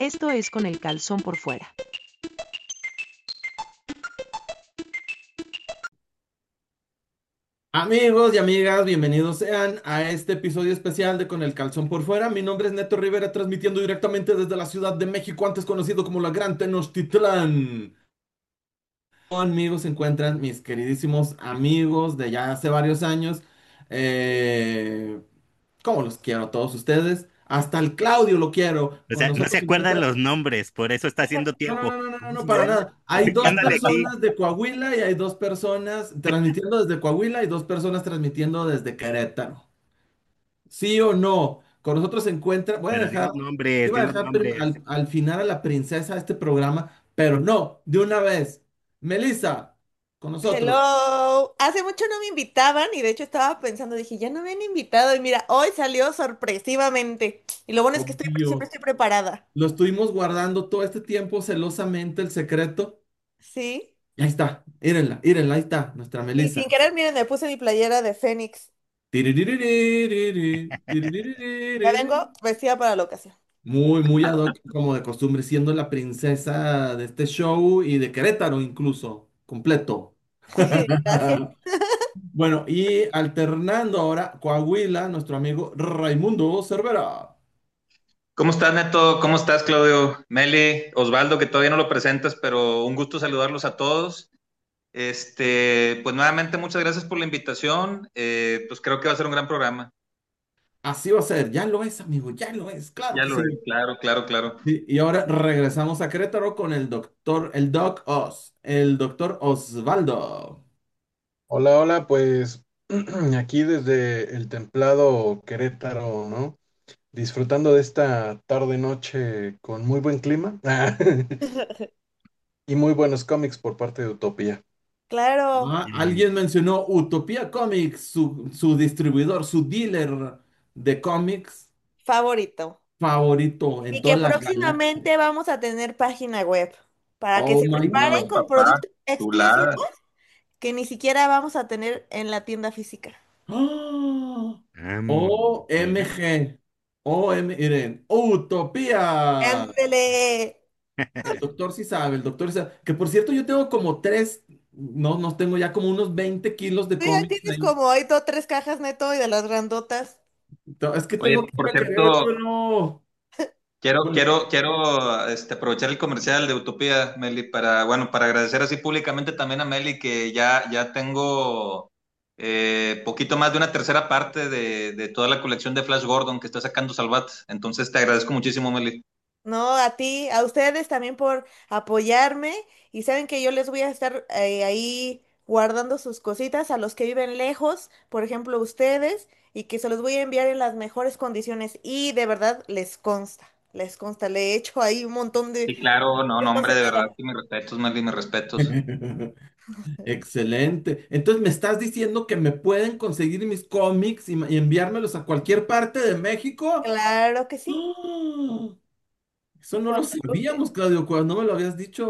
Esto es Con el calzón por fuera. Amigos y amigas, bienvenidos sean a este episodio especial de Con el Calzón por Fuera. Mi nombre es Neto Rivera, transmitiendo directamente desde la Ciudad de México, antes conocido como la Gran Tenochtitlán. Conmigo se encuentran mis queridísimos amigos de ya hace varios años. Eh, Como los quiero a todos ustedes. Hasta el Claudio lo quiero. O Con sea, no se nosotros se acuerdan encuentra. los nombres, por eso está haciendo No, no, tiempo. no, no, no, no, para nada. Hay ¿Qué dos ándale aquí? personas de Coahuila y hay dos personas transmitiendo desde Coahuila y dos personas transmitiendo desde Querétaro. ¿Sí o no? Con nosotros se encuentra. Voy a Pero dejar, di iba a los dejar nombres. al final a la princesa de este programa, pero no, de una vez. Melissa, con nosotros. Hello. Hace mucho no me invitaban y de hecho estaba pensando, dije, ya no me han invitado y mira, hoy salió sorpresivamente. Y lo bueno es que siempre Obvio. estoy preparada. Lo estuvimos guardando todo este tiempo celosamente el secreto. ¿Sí? Y ahí está, írenla, írenla, ahí está, nuestra Y Melissa. sin querer, miren, me puse mi playera de Fénix. Tiriririri, Ya tiriririri. vengo vestida para la ocasión. Muy, muy ad hoc, como de costumbre, siendo la princesa de este show y de Querétaro incluso, completo. Gracias. Bueno, y alternando ahora Coahuila, nuestro amigo Raimundo Cervera. ¿Cómo estás, Neto? ¿Cómo estás, Claudio? Meli, Osvaldo, que todavía no lo presentas, pero un gusto saludarlos a todos. Pues nuevamente muchas gracias por la invitación. Pues creo que va a ser un gran programa. Así va a ser, ya lo es, amigo, ya lo es, claro Ya que lo sí. es, claro, claro, claro. Y ahora regresamos a Querétaro con el Doc Oz, el doctor Osvaldo. Hola, hola, pues aquí desde el templado Querétaro, ¿no? Disfrutando de esta tarde-noche con muy buen clima y muy buenos cómics por parte de Utopía. Claro, Ah, alguien mencionó Utopía Comics, su distribuidor, su dealer de cómics favorito. favorito en Y toda que la galaxia. próximamente vamos a tener página web para que Oh se my preparen Ay, God. con papá, productos exclusivos chulada. que ni siquiera vamos a tener en la tienda física. ¡Ah! Sí. OMG. Miren, Utopía. Ándele. El doctor sí sabe, el doctor sí sabe. Que por cierto, yo tengo como tres, no tengo ya como unos 20 kilos de Tú ya cómics tienes ahí. como ahí dos, tres cajas neto y de las grandotas. Es que Oye, tengo que ir por a cierto, Querétaro. quiero, Bueno, quiero, quiero aprovechar el comercial de Utopía, Meli, para agradecer así públicamente también a Meli que ya tengo poquito más de una tercera parte de toda la colección de Flash Gordon que está sacando Salvat. Entonces te agradezco muchísimo, Meli. No, a ti, a ustedes también por apoyarme y saben que yo les voy a estar ahí guardando sus cositas a los que viven lejos, por ejemplo, ustedes, y que se los voy a enviar en las mejores condiciones y de verdad les consta, le he hecho ahí un montón Sí, claro, no, de no, hombre, de verdad, cosas. que mis respetos, Meli, mis respetos. excelente. Entonces, ¿me estás diciendo que me pueden conseguir mis cómics y enviármelos a cualquier parte de México? Claro que sí, ¡Ah! Eso no lo cuando guste. sabíamos, Claudio, cuando me lo habías dicho.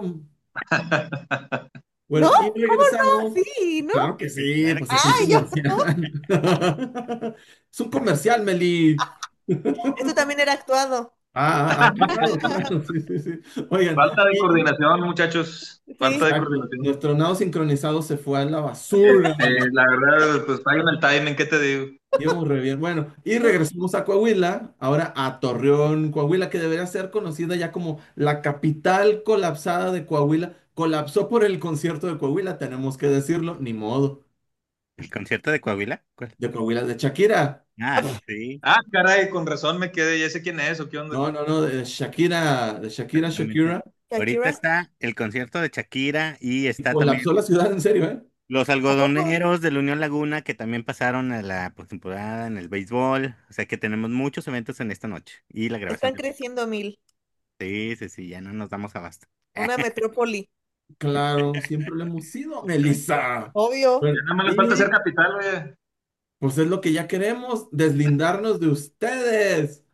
¿No? Bueno, y ¿Cómo no? regresamos. Sí, ¿no? Claro que sí, Claro pues que es un Ay, yo comercial. no. Es un comercial, Meli. Esto también era actuado. Claro, claro, sí, sí, sí. Oigan, Falta de y coordinación, muchachos, falta Sí. de exacto, coordinación. nuestro nado sincronizado se fue a la basura. La verdad, pues fallo en el timing, ¿qué te digo? Íbamos re bien. Bueno, y regresamos a Coahuila, ahora a Torreón, Coahuila, que debería ser conocida ya como la capital colapsada de Coahuila. Colapsó por el concierto de Coahuila, tenemos que decirlo, ni modo. ¿El concierto de Coahuila? ¿Cuál? De Coahuila, de Shakira. Ah, sí, Ah, caray, con razón me quedé, ya sé quién es o qué onda. No, no, no, de Shakira, exactamente. Shakira. Ahorita Shakira. está el concierto de Shakira y Y está también colapsó la ciudad, en serio, ¿eh? los ¿A poco? algodoneros de la Unión Laguna que también pasaron a la postemporada en el béisbol. O sea que tenemos muchos eventos en esta noche y la grabación Están de... creciendo mil. Sí, sí, sí, ya no nos damos abasto. Una metrópoli. Claro, siempre lo hemos sido, Melissa. Obvio. Ya Bueno, nada más le falta ser y capital, oye. pues es lo que ya queremos, deslindarnos de ustedes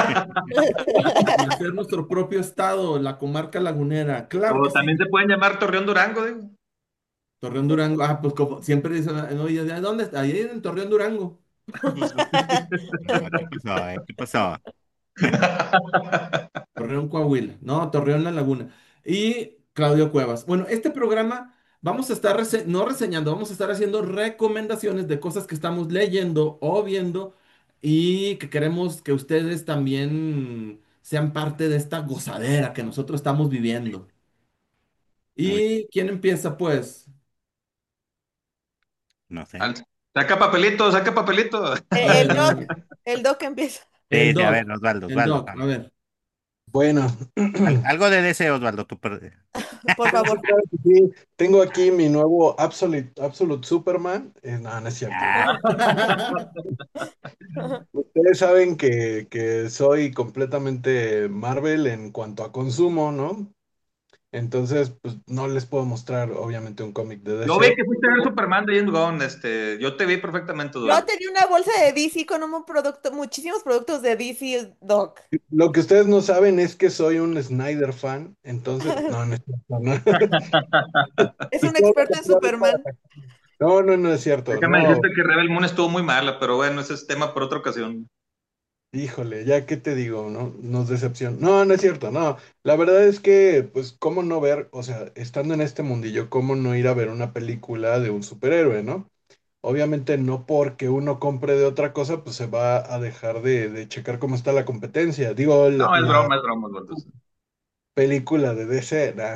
y hacer nuestro propio estado, la comarca lagunera. Claro que O sí. también se pueden llamar Torreón Durango, digo. Torreón Durango. Ah, pues como siempre dicen, no, ¿y de dónde está? Ahí en Torreón Durango. No, ¿qué pasó? ¿Qué pasó? Torreón, Coahuila. No, Torreón, La Laguna. Y Claudio Cuevas. Bueno, este programa vamos a estar no reseñando, vamos a estar haciendo recomendaciones de cosas que estamos leyendo o viendo y que queremos que ustedes también sean parte de esta gozadera que nosotros estamos viviendo. Muy, ¿Y quién empieza, pues? no sé. Al- Saca papelito, saca papelito. A El ver, a doc, ver. el doc empieza. El Sí, sí, a Doc. ver, Osvaldo, El Osvaldo, Doc, a vamos. ver. Bueno, Algo de DC, Osvaldo, tú. Por sí, favor. claro que sí. Tengo aquí mi nuevo Absolute Superman. No, no es cierto. Ah, Ustedes saben que soy completamente Marvel en cuanto a consumo, ¿no? Entonces, pues no les puedo mostrar, obviamente, un cómic de Yo vi DC. que fuiste a ver Superman de James Gunn, yo te vi perfectamente, Yo Eduardo. tenía una bolsa de DC con un producto, muchísimos productos de DC, doc. Lo que ustedes no saben es que soy un Snyder fan, entonces, no, no es cierto, no. Es Y un todo experto en va para- Superman. No, no, no es cierto, Déjame no. decirte que Rebel Moon estuvo muy mala, pero bueno, ese es tema por otra ocasión. Híjole, ya qué te digo, ¿no? Nos decepciona. No, no es cierto, no. La verdad es que, pues, ¿cómo no ver, o sea, estando en este mundillo, cómo no ir a ver una película de un superhéroe, ¿no? Obviamente no porque uno compre de otra cosa, pues se va a dejar de checar cómo está la competencia. Digo, No, la es broma, Eduardo. película de DC, nah.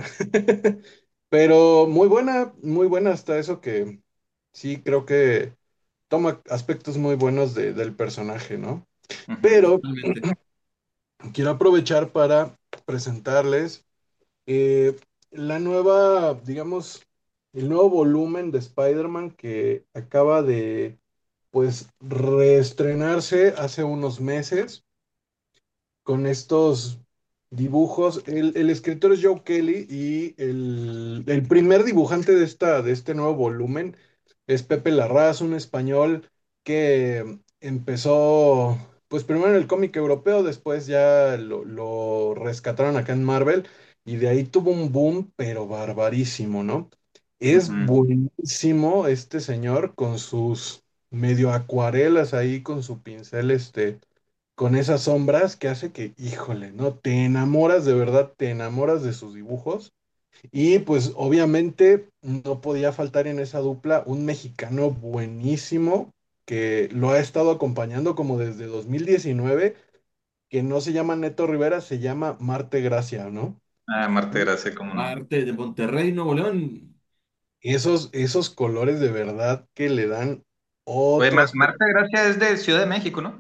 Pero muy buena hasta eso que sí creo que toma aspectos muy buenos del personaje, ¿no? Ujú. Pero Totalmente. quiero aprovechar para presentarles eh, la nueva, digamos, el nuevo volumen de Spider-Man que acaba de, pues, reestrenarse hace unos meses con estos dibujos. El escritor es Joe Kelly y el primer dibujante de este nuevo volumen es Pepe Larraz, un español que empezó, pues primero en el cómic europeo, después ya lo rescataron acá en Marvel y de ahí tuvo un boom, pero barbarísimo, ¿no? Es Ujú. buenísimo este señor con sus medio acuarelas ahí, con su pincel, con esas sombras que hace que, híjole, ¿no? Te enamoras de verdad, te enamoras de sus dibujos. Y pues obviamente no podía faltar en esa dupla un mexicano buenísimo que lo ha estado acompañando como desde 2019, que no se llama Neto Rivera, se llama Marte Gracia, ¿no? Ah, Marte, gracias, cómo no. Parte de Monterrey, Nuevo León. Esos colores de verdad que le dan Oye, otro aspecto. Marte, gracias, es de Ciudad de México, ¿no?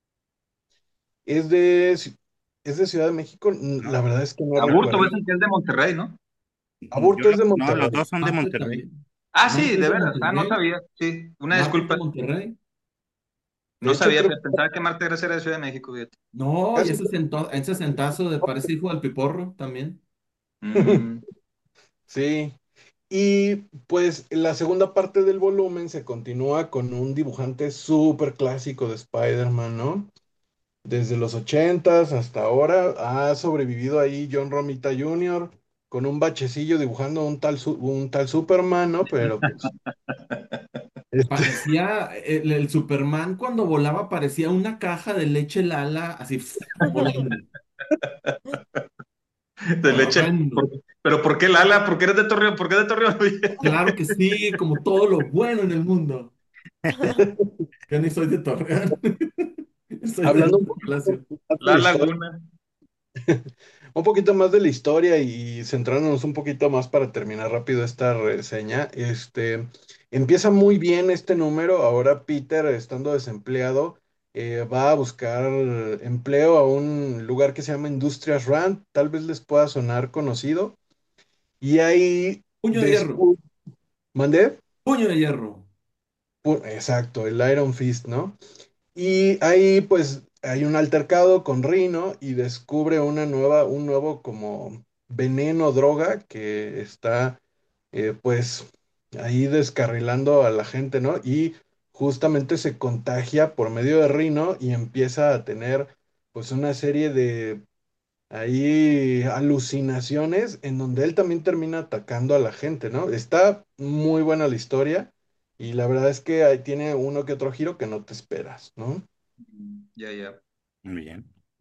Es de, es de Ciudad de México, no, la verdad es que no Aburto recuerdo. es el que es de Monterrey, ¿no? yo Aburto es de no, los Monterrey. dos son de Marte Monterrey. también. Ah, sí, Marte es de de veras. Ah, no Monterrey. sabía. Sí, una Marte es de disculpa. Monterrey. De No hecho, sabía, creo pensaba que Marte Gracia era de Ciudad de México, fíjate. No, y casi. ese sentazo de parece hijo del Piporro también. Mm, Sí. Y pues la segunda parte del volumen se continúa con un dibujante súper clásico de Spider-Man, ¿no? Desde los 80s hasta ahora ha sobrevivido ahí John Romita Jr. con un bachecillo dibujando un tal Superman, ¿no? Pero pues, este, Parecía, el Superman cuando volaba parecía una caja de leche Lala, así volando. de leche. Horrendo. Pero ¿por qué Lala? ¿Por qué eres de Torreón? ¿Por qué de Torreón? Oye? Claro que sí, como todo lo bueno en el mundo. Que ni soy de Torreón, soy de hablando Palacio. más de La la historia, Laguna. un poquito más de la historia y centrándonos un poquito más para terminar rápido esta reseña, empieza muy bien este número. Ahora Peter, estando desempleado, va a buscar empleo a un lugar que se llama Industrias Rand, tal vez les pueda sonar conocido. Y ahí Puño de hierro, después, ¿mandé? puño de hierro. Exacto, el Iron Fist, ¿no? Y ahí pues hay un altercado con Rhino y descubre un nuevo como veneno, droga que está pues ahí descarrilando a la gente, ¿no? Y justamente se contagia por medio de Rhino y empieza a tener pues una serie de ahí alucinaciones en donde él también termina atacando a la gente, ¿no? Está muy buena la historia y la verdad es que ahí tiene uno que otro giro que no te esperas, ¿no? Ya, ya. Muy bien.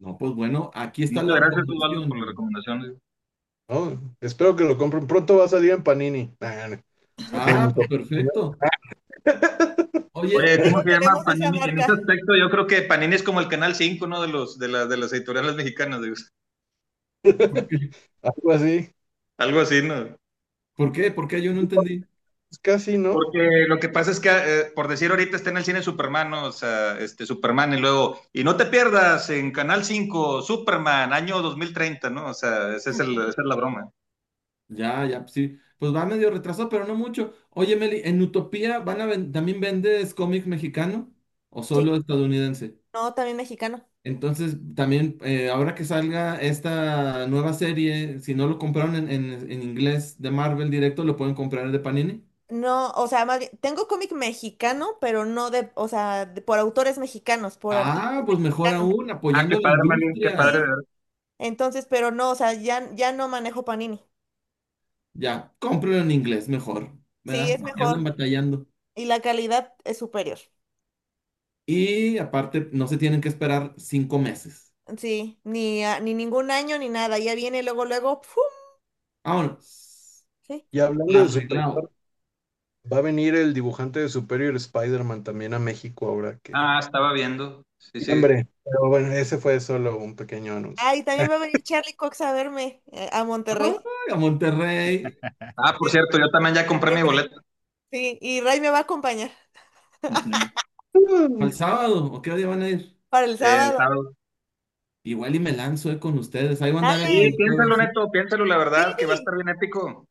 No, pues bueno, aquí está Muchas la gracias, Osvaldo, por la recomendación. recomendación. ¿no? Espero que lo compren. Pronto va a salir en Panini. Nah, no. En Ah, pues Utopía. perfecto. Oye, Oye, Ya ¿cómo no se llama tenemos esa Panini? En ese marca. aspecto, yo creo que Panini es como el Canal 5, ¿no? De las editoriales mexicanas, digo. ¿por qué? Algo así. Algo así, ¿no? ¿Por qué? ¿Por qué? Yo no entendí. Pues casi, ¿no? Porque lo que pasa es que, por decir ahorita está en el cine Superman, ¿no? O sea, Superman y luego, y no te pierdas en Canal 5 Superman, año 2030, ¿no? O sea, esa es la broma. Ya, ya, pues sí. Pues va medio retrasado, pero no mucho. Oye, Meli, ¿en Utopía también vendes cómic mexicano o Sí, solo estadounidense? no, también mexicano. Entonces, también, ahora que salga esta nueva serie, si no lo compraron en inglés de Marvel directo, lo pueden comprar de Panini. No, o sea, más bien, tengo cómic mexicano, pero no de, o sea, por autores mexicanos, por artistas Ah, pues mejor mexicanos. aún, Ah, qué apoyando la padre, Meli, qué padre. industria. Sí, entonces, pero no, o sea, ya no manejo Panini. Ya, cómpralo en inglés, mejor, Sí, ¿verdad? es No que anden mejor batallando. y la calidad es superior. Y aparte, no se tienen que esperar 5 meses. Sí, ni ningún año ni nada, ya viene luego, ¡fum! Vámonos. Sí. Y hablando de Arreglado. superior, va a venir el dibujante de Superior Spider-Man también a México ahora que. Ah, estaba viendo. Sí, sí. Hombre, pero bueno, ese fue solo un pequeño anuncio. Ah, y también va a venir Charlie Cox a verme a Ay, Monterrey. a Monterrey. Ah, por cierto, yo también ya compré mi boleto. Sí, y Ray me va a acompañar Ujú. ¿Al sábado? ¿O qué día van a ir? para el El sábado. sábado. Igual y me lanzo con ustedes. Ahí van a andar Sí, Dale, entre piénsalo, todos. Neto, piénsalo, la verdad, que va a sí, estar bien épico.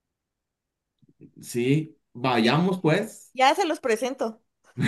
Sí, vayamos pues. ya se los presento.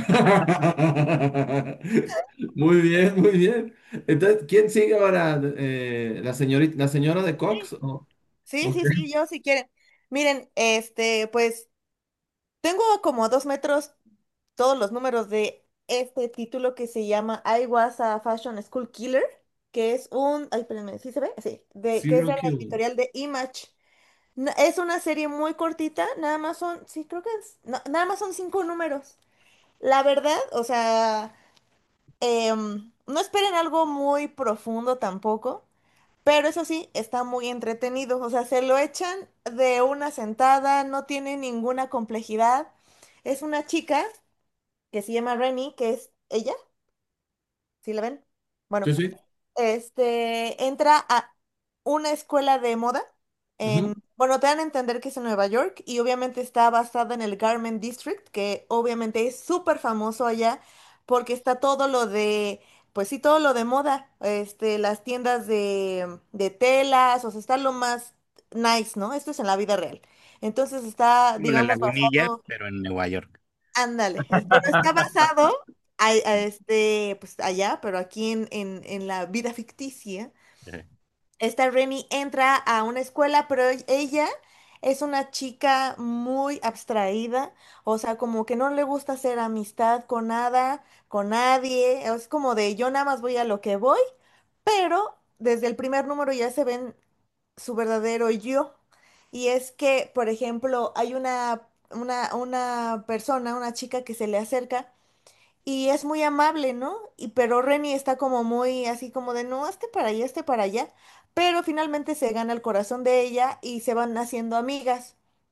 Muy bien, muy bien. Entonces, ¿quién sigue ahora? La señora de Sí, Cox? sí, ¿O sí, qué? sí, yo si quieren. Miren, pues tengo como a 2 metros todos los números de este título que se llama I Was a Fashion School Killer, que es ay, espérenme, ¿sí se ve? Sí, que es de Serial la Killer. editorial de Image. Es una serie muy cortita, nada más son, sí, creo que nada más son 5 números. La verdad, o sea, no esperen algo muy profundo tampoco, pero eso sí, está muy entretenido. O sea, se lo echan de una sentada, no tiene ninguna complejidad. Es una chica que se llama Rennie, que es ella, ¿sí la ven? Bueno, Sí, sí. entra a una escuela de moda Ujú. bueno, te dan a entender que es en Nueva York y obviamente está basada en el Garment District, que obviamente es súper famoso allá porque está todo lo de, pues sí, todo lo de moda, las tiendas de telas, o sea, está lo más nice, ¿no? Esto es en la vida real. Entonces está, Como la digamos, Lagunilla, basado, pero en Nueva York. ándale, pero está basado pues allá, pero aquí en la vida ficticia. Ajá. Esta Remy entra a una escuela, pero ella es una chica muy abstraída, o sea, como que no le gusta hacer amistad con nada, con nadie, es como de yo nada más voy a lo que voy, pero desde el primer número ya se ven su verdadero yo. Y es que, por ejemplo, hay una persona, una chica que se le acerca y es muy amable, ¿no? Pero Renny está como muy así como de, no, este para allá. Pero finalmente se gana el corazón de ella y se van haciendo amigas.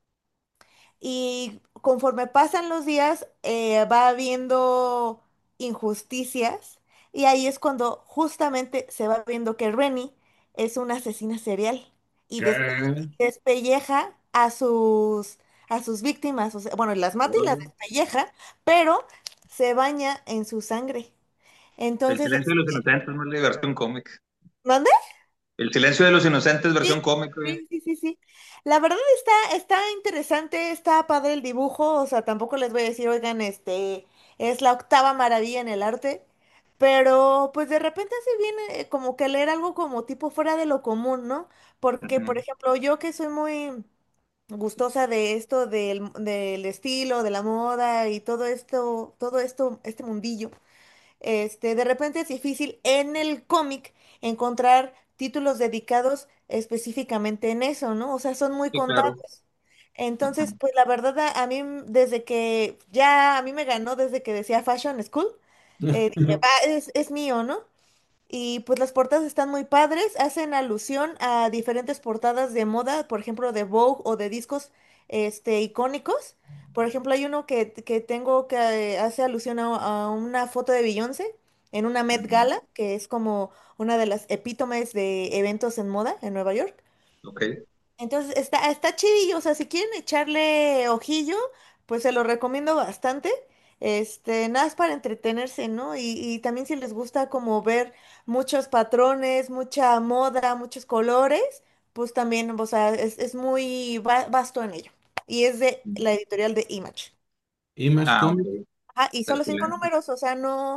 Y conforme pasan los días, va habiendo injusticias. Y ahí es cuando justamente se va viendo que Renny es una asesina serial. Y ¿Qué? despelleja a sus víctimas. O sea, bueno, las mata y las Órale. despelleja, pero se baña en su sangre. El Entonces, silencio de los inocentes, no la versión cómic. ¿mande? El silencio de los inocentes, versión Sí, cómic, güey. sí, sí, sí, sí. La verdad está interesante, está padre el dibujo, o sea, tampoco les voy a decir, oigan, es la octava maravilla en el arte, pero pues de repente se viene como que leer algo como tipo fuera de lo común, ¿no? Porque, por Ujú. ejemplo, yo que soy muy gustosa de esto, del estilo, de la moda y todo esto, este mundillo. De repente es difícil en el cómic encontrar títulos dedicados específicamente en eso, ¿no? O sea, son muy Sí, claro. contados. Entonces, Ujú. pues la verdad a mí, desde que ya a mí me ganó, desde que decía Fashion School, dije, va, es mío, ¿no? Y pues las portadas están muy padres, hacen alusión a diferentes portadas de moda, por ejemplo, de Vogue o de discos icónicos. Por ejemplo, hay uno que tengo que hace alusión a una foto de Beyoncé en una Met Mm, Gala, que es como una de las epítomes de eventos en moda en Nueva York. ok. Entonces está chidillo, o sea, si quieren echarle ojillo, pues se lo recomiendo bastante. Nada más para entretenerse, ¿no? Y también si les gusta como ver muchos patrones, mucha moda, muchos colores, pues también, o sea, es muy vasto en ello. Y es de la editorial de Image. Image Ah, Comics. ok. Ah, y solo cinco Excelente. números, o sea,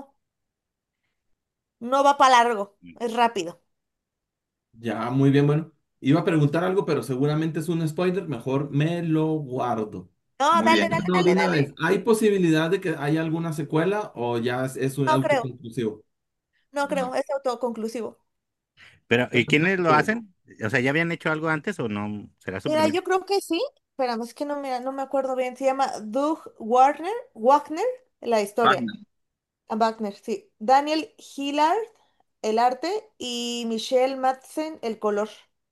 no va para largo, es rápido. Ya, muy bien, bueno. Iba a preguntar algo, pero seguramente es un spoiler. Mejor me lo guardo. No, Muy dale, bien. dale, No, de dale, una dale. vez. ¿Hay posibilidad de que haya alguna secuela o ya es un No creo, autoconclusivo? no Mm, creo, es autoconclusivo. Pero, ¿y quiénes lo Perfecto. hacen? O sea, ¿ya habían hecho algo antes o no? ¿Será su Mira, primer? yo creo que sí. Espérame, es que no me acuerdo bien. Se llama Doug Wagner, la historia. Wagner. Wagner, sí. Daniel Hillard, el arte, y Michelle Madsen, el color.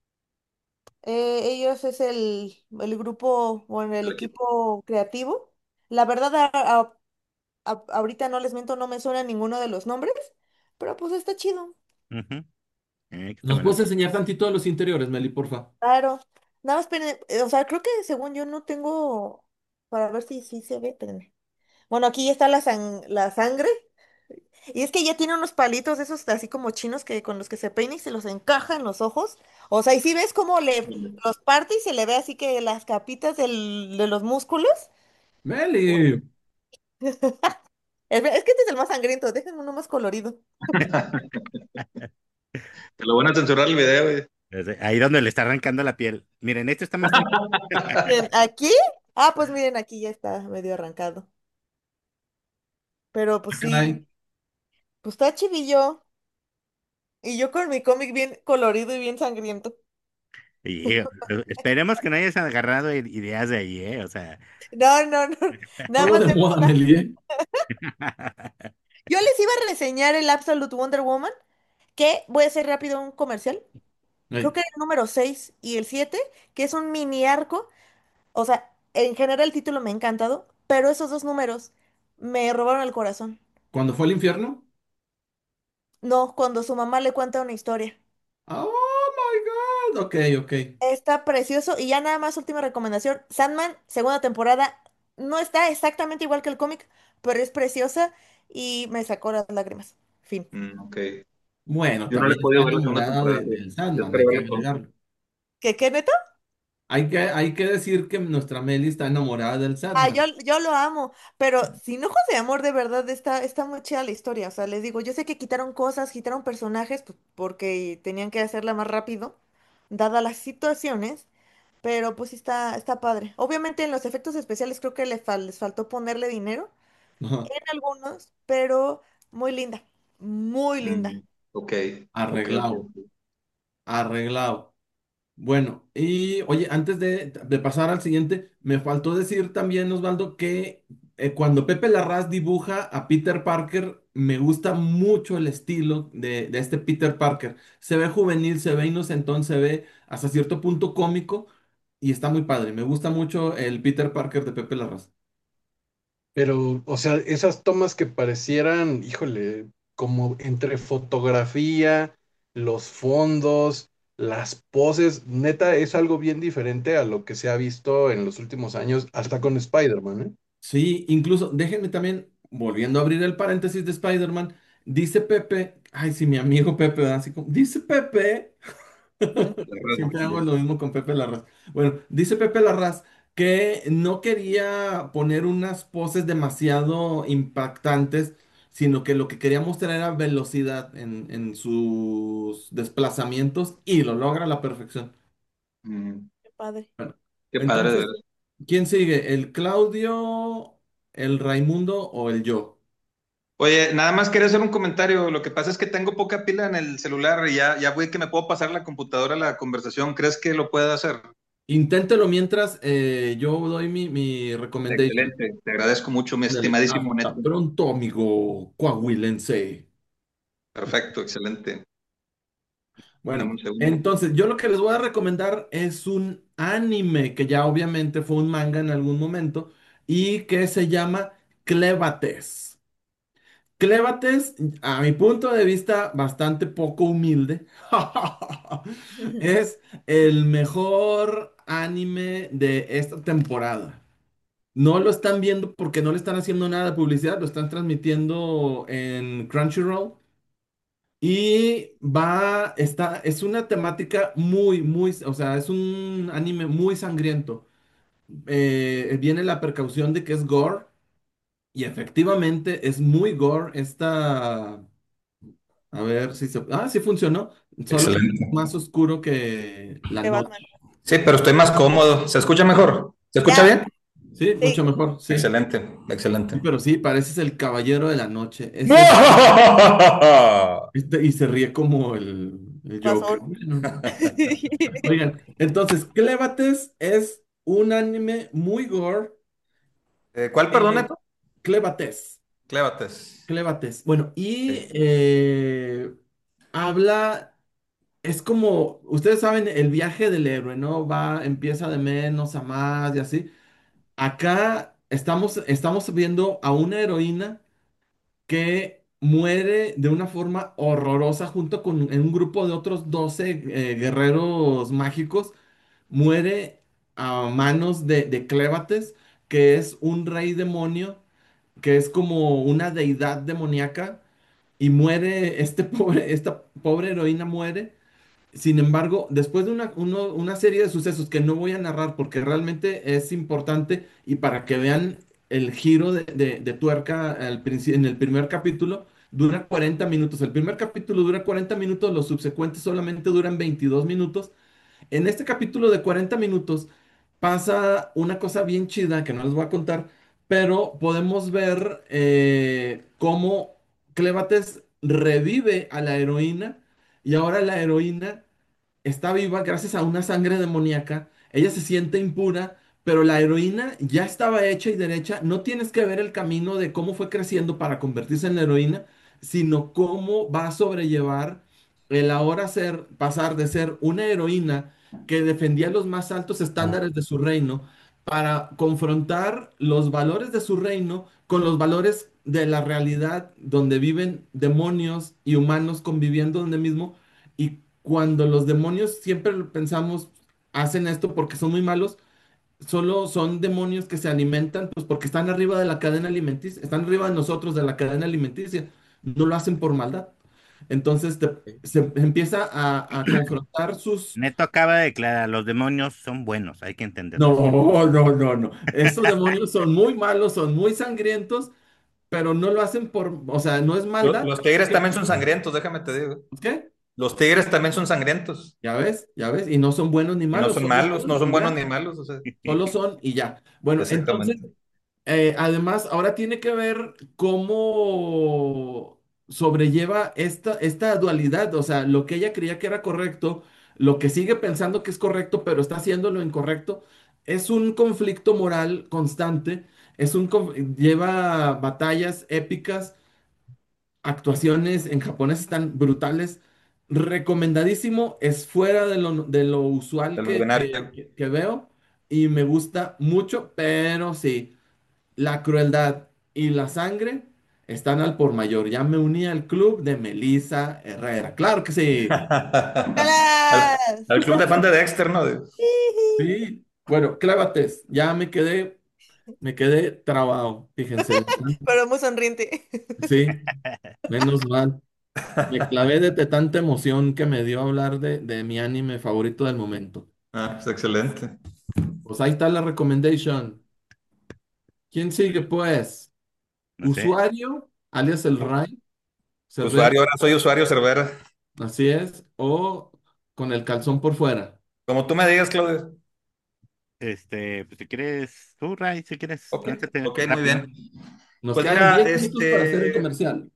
Ellos es el grupo, bueno, el El equipo. equipo creativo. La verdad, ahorita no les miento, no me suena ninguno de los nombres, pero pues está chido. Ujú. Que está ¿Nos bueno. puedes enseñar tantito de los interiores, Meli, porfa? Claro. Nada más, o sea, creo que según yo no tengo, para ver si se ve, espérenme. Bueno, aquí ya está la sangre. Y es que ya tiene unos palitos de esos así como chinos que con los que se peina y se los encaja en los ojos. O sea, y si ves cómo los parte y se le ve así que las capitas de los músculos. Meli. Es que este es el más sangriento, déjenme uno más colorido. Te lo van a censurar el video, güey. Ahí donde le está arrancando la piel. Miren, esto está más tranquilo. Miren, aquí. Ah, pues miren, aquí ya está medio arrancado. Pero pues Ah, sí, caray. pues está chivillo. Y yo con mi cómic bien colorido y bien sangriento. Y esperemos que no hayas agarrado ideas de ahí, ¿eh? O sea. No, no, no. Nada Todo más de me moda, gusta. Meli, ¿eh? Yo les iba a reseñar el Absolute Wonder Woman, que voy a hacer rápido un comercial. Creo Ey, que el número 6 y el 7 que es un mini arco. O sea, en general el título me ha encantado, pero esos dos números me robaron el corazón. ¿cuándo fue al infierno? No, cuando su mamá le cuenta una historia. Oh my God. Ok, ok. Está precioso y ya nada más última recomendación. Sandman, segunda temporada, no está exactamente igual que el cómic, pero es preciosa y me sacó las lágrimas. Fin. Ok. Bueno, Yo no le he también está podido ver la segunda enamorada temporada. del Yo Sandman, hay espero que verla pronto. agregarlo. ¿Qué, neto? Hay que decir que nuestra Meli está enamorada del Ah, yo, Sandman. yo lo amo, pero sin ojos de amor, de verdad, está muy chida la historia. O sea, les digo, yo sé que quitaron cosas, quitaron personajes, pues, porque tenían que hacerla más rápido, dadas las situaciones, pero pues sí está padre. Obviamente en los efectos especiales creo que les faltó ponerle dinero Ajá, en algunos, pero muy linda, muy linda. Mm, ok, ok, ok. arreglado, arreglado. Bueno, y oye, antes de pasar al siguiente, me faltó decir también, Osvaldo, que cuando Pepe Larraz dibuja a Peter Parker, me gusta mucho el estilo de este Peter Parker. Se ve juvenil, se ve inocentón, se ve hasta cierto punto cómico y está muy padre. Me gusta mucho el Peter Parker de Pepe Larraz. Pero, o sea, esas tomas que parecieran, híjole, como entre fotografía, los fondos, las poses, neta, es algo bien diferente a lo que se ha visto en los últimos años, hasta con Spider-Man, ¿eh? Sí, incluso déjenme también, volviendo a abrir el paréntesis de Spider-Man, dice Pepe, ay, sí, mi amigo Pepe, ¿verdad? Así como, dice Pepe. La Siempre hago verdad, lo mismo con Pepe Larraz. Bueno, dice Pepe Larraz que no quería poner unas poses demasiado impactantes, sino que lo que quería mostrar era velocidad en sus desplazamientos y lo logra a la perfección. mm, Qué padre. Bueno, qué padre de ver. entonces, ¿quién sigue? ¿El Claudio, el Raimundo o el yo? Oye, nada más quería hacer un comentario. Lo que pasa es que tengo poca pila en el celular y ya voy que me puedo pasar la computadora a la conversación. ¿Crees que lo pueda hacer? Inténtelo mientras yo doy mi recommendation. Excelente. Te agradezco mucho, mi Ándale, estimadísimo hasta Neto. pronto, amigo coahuilense. Perfecto, excelente. Dame Bueno, un segundo. entonces yo lo que les voy a recomendar es un anime que ya obviamente fue un manga en algún momento y que se llama Clébates. Clébates, a mi punto de vista, bastante poco humilde, es el mejor anime de esta temporada. No lo están viendo porque no le están haciendo nada de publicidad, lo están transmitiendo en Crunchyroll. Es una temática o sea, es un anime muy sangriento. Viene la precaución de que es gore, y efectivamente es muy gore a ver si sí funcionó, solo que es Excelente. más oscuro que la De Batman. noche. Sí, pero estoy más cómodo. ¿Se escucha mejor? ¿Se escucha Ya, bien? Sí, sí. mucho mejor, sí. Excelente, Sí, excelente. pero sí, pareces el caballero de la noche. Y se ríe como el Joker. Guasón. Bueno. Oigan, entonces, Clébates es un anime muy gore. ¿Cuál, perdón, eh, Neto? Clébates. Clébates. Clébates. Bueno, y Ok. habla, es como, ustedes saben, el viaje del héroe, ¿no? Empieza de menos a más y así. Acá estamos viendo a una heroína que muere de una forma horrorosa junto con en un grupo de otros 12 guerreros mágicos. Muere a manos de Clébates, que es un rey demonio, que es como una deidad demoníaca, y muere esta pobre heroína muere. Sin embargo, después de una serie de sucesos que no voy a narrar porque realmente es importante y para que vean el giro de tuerca en el primer capítulo, dura 40 minutos. El primer capítulo dura 40 minutos, los subsecuentes solamente duran 22 minutos. En este capítulo de 40 minutos pasa una cosa bien chida que no les voy a contar, pero podemos ver cómo Clébates revive a la heroína, y ahora la heroína está viva gracias a una sangre demoníaca. Ella se siente impura, pero la heroína ya estaba hecha y derecha. No tienes que ver el camino de cómo fue creciendo para convertirse en heroína, sino cómo va a sobrellevar el ahora pasar de ser una heroína que defendía los más altos estándares de su reino para confrontar los valores de su reino con los valores de la realidad donde viven demonios y humanos conviviendo donde mismo. Y cuando los demonios, siempre lo pensamos, hacen esto porque son muy malos, solo son demonios que se alimentan, pues porque están arriba de la cadena alimenticia, están arriba de nosotros de la cadena alimenticia, no lo hacen por maldad. Entonces se empieza a confrontar sus... Neto acaba de declarar, los demonios son buenos, hay que entenderlo. No. Estos demonios son muy malos, son muy sangrientos, pero no lo hacen o sea, no es maldad. Los tigres también son sangrientos, déjame te digo. ¿Qué? Los tigres también son sangrientos. Ya ves, y no son buenos ni Y no malos, son solo malos, no son son y buenos ya. ni malos. O sea, Solo son y ya. Bueno, entonces, exactamente. además, ahora tiene que ver cómo sobrelleva esta dualidad, o sea, lo que ella creía que era correcto, lo que sigue pensando que es correcto, pero está haciendo lo incorrecto. Es un conflicto moral constante, lleva batallas épicas, actuaciones en japonés están brutales. Recomendadísimo, es fuera de lo usual Del que, ordinario. que veo, y me gusta mucho, pero sí, la crueldad y la sangre están al por mayor. Ya me uní al club de Melissa Herrera. Claro que sí. al, ¡Calas! al club de fan de Dexter, ¿no? Sí. Bueno, clávates. Ya me quedé trabado, fíjense. Pero muy sonriente. Sí, menos mal. Me clavé de tanta emoción que me dio hablar de mi anime favorito del momento. Es excelente. Pues ahí está la recommendation. ¿Quién sigue, pues? No sé. Usuario, alias el Ray, Cervera, Usuario, ahora soy usuario Cervera. así es, o con el calzón por fuera. Como tú me digas, Claudio. Pues si quieres, tú, Ray, si quieres, Ok, lánzate ok, muy rápido. bien. Nos Pues quedan mira, 10 minutos para hacer el comercial.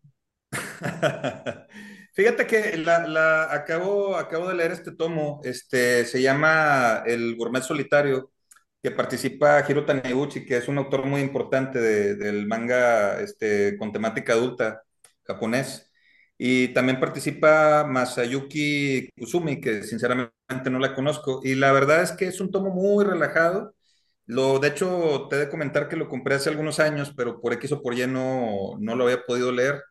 Fíjate que acabo de leer este tomo, se llama El Gourmet Solitario, que participa Hiro Taniguchi, que es un autor muy importante del manga con temática adulta japonés. Y también participa Masayuki Kusumi, que sinceramente no la conozco. Y la verdad es que es un tomo muy relajado. De hecho, te he de comentar que lo compré hace algunos años, pero por X o por Y no lo había podido leer.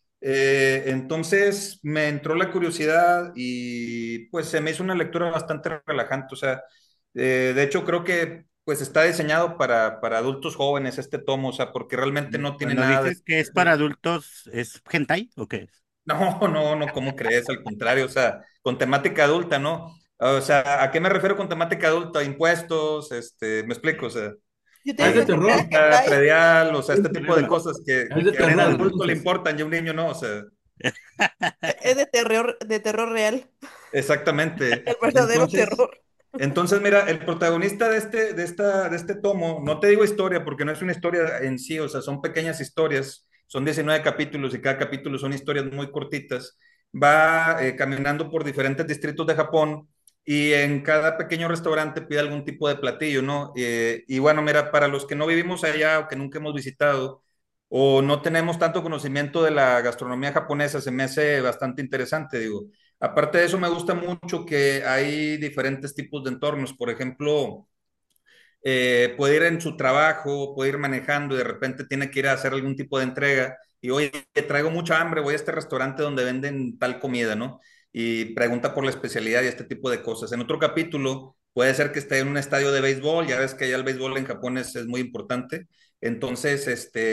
Entonces me entró la curiosidad y pues se me hizo una lectura bastante relajante. O sea, de hecho creo que pues está diseñado para adultos jóvenes este tomo, o sea, porque realmente no tiene Cuando nada de... dices que es para adultos, ¿es hentai o qué es? No, ¿cómo crees? Al contrario, o sea, con temática adulta, ¿no? O sea, ¿a qué me refiero con temática adulta? Impuestos, me explico, o sea, Yo te Ah, es de dije que era terror. hentai. predial, o sea, este tipo de Bueno, cosas Es de que a un terror, adulto le entonces. importan y a un niño no, o sea, Es de terror real. exactamente. El verdadero Entonces, terror. mira, el protagonista de este tomo, no te digo historia porque no es una historia en sí, o sea, son pequeñas historias, son 19 capítulos y cada capítulo son historias muy cortitas. Va caminando por diferentes distritos de Japón y en cada pequeño restaurante pide algún tipo de platillo, ¿no? Y bueno, mira, para los que no vivimos allá o que nunca hemos visitado o no tenemos tanto conocimiento de la gastronomía japonesa, se me hace bastante interesante, digo. Aparte de eso, me gusta mucho que hay diferentes tipos de entornos. Por ejemplo, puede ir en su trabajo, puede ir manejando y de repente tiene que ir a hacer algún tipo de entrega. Y oye, traigo mucha hambre, voy a este restaurante donde venden tal comida, ¿no? Y pregunta por la especialidad y este tipo de cosas. En otro capítulo, puede ser que esté en un estadio de béisbol. Ya ves que allá el béisbol en Japón es muy importante. Entonces,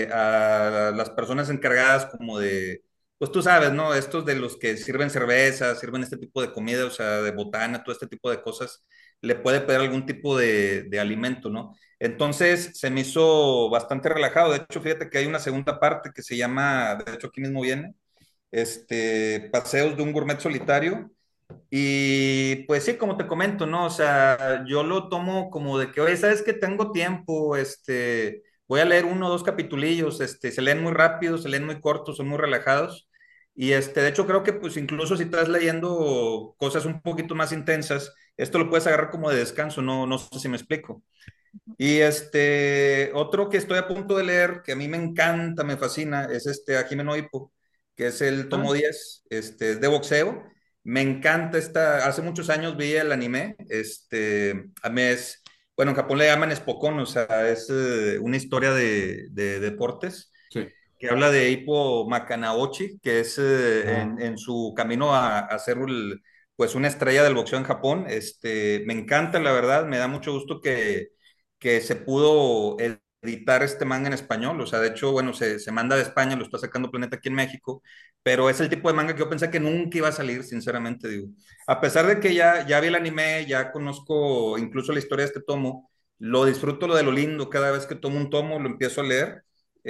a las personas encargadas como de, pues tú sabes, ¿no? Estos de los que sirven cerveza, sirven este tipo de comida, o sea, de botana, todo este tipo de cosas, le puede pedir algún tipo de alimento, ¿no? Entonces se me hizo bastante relajado. De hecho, fíjate que hay una segunda parte que se llama, de hecho aquí mismo viene, Paseos de un gourmet solitario. Y pues sí, como te comento, ¿no? O sea, yo lo tomo como de que, oye, ¿sabes que tengo tiempo? Voy a leer uno o dos capitulillos, se leen muy rápido, se leen muy cortos, son muy relajados. Y de hecho creo que pues incluso si estás leyendo cosas un poquito más intensas, esto lo puedes agarrar como de descanso, no sé si me explico. Y otro que estoy a punto de leer, que a mí me encanta, me fascina, es Hajime no Ippo, que es el Ah, tomo 10, es de boxeo. Me encanta hace muchos años vi el anime, a mí bueno, en Japón le llaman Spokon, o sea, es una historia de deportes sí. que habla de Ippo Makanaochi, que es en su camino a ser pues una estrella del boxeo en Japón. Me encanta, la verdad, me da mucho gusto que se pudo editar este manga en español. O sea, de hecho, bueno, se manda de España, lo está sacando Planeta aquí en México, pero es el tipo de manga que yo pensé que nunca iba a salir, sinceramente, digo. A pesar de que ya vi el anime, ya conozco incluso la historia de este tomo, lo disfruto lo de lo lindo, cada vez que tomo un tomo lo empiezo a leer.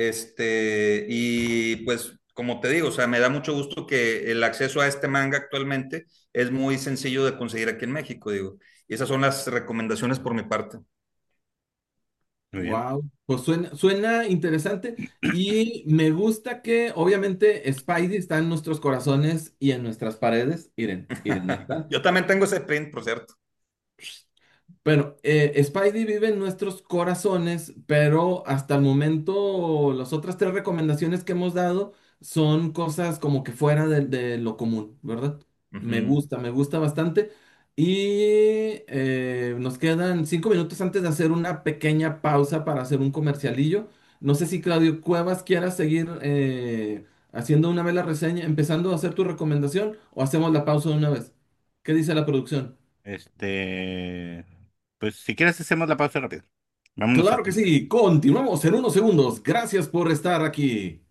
Y pues, como te digo, o sea, me da mucho gusto que el acceso a este manga actualmente es muy sencillo de conseguir aquí en México, digo. Y esas son las recomendaciones por mi parte. muy bien. Wow, pues suena interesante y me gusta que obviamente Spidey está en nuestros corazones y en nuestras paredes. Miren, ahí está. Yo también tengo ese print, por cierto. Bueno, Spidey vive en nuestros corazones, pero hasta el momento las otras tres recomendaciones que hemos dado son cosas como que fuera de lo común, ¿verdad? Ujú. Me gusta bastante. Y nos quedan 5 minutos antes de hacer una pequeña pausa para hacer un comercialillo. No sé si Claudio Cuevas quiera seguir haciendo una vez la reseña, empezando a hacer tu recomendación o hacemos la pausa de una vez. ¿Qué dice la producción? Este, pues si quieres hacemos la pausa rápido. Vámonos a Claro que comer. sí, continuamos en unos segundos. Gracias por estar aquí.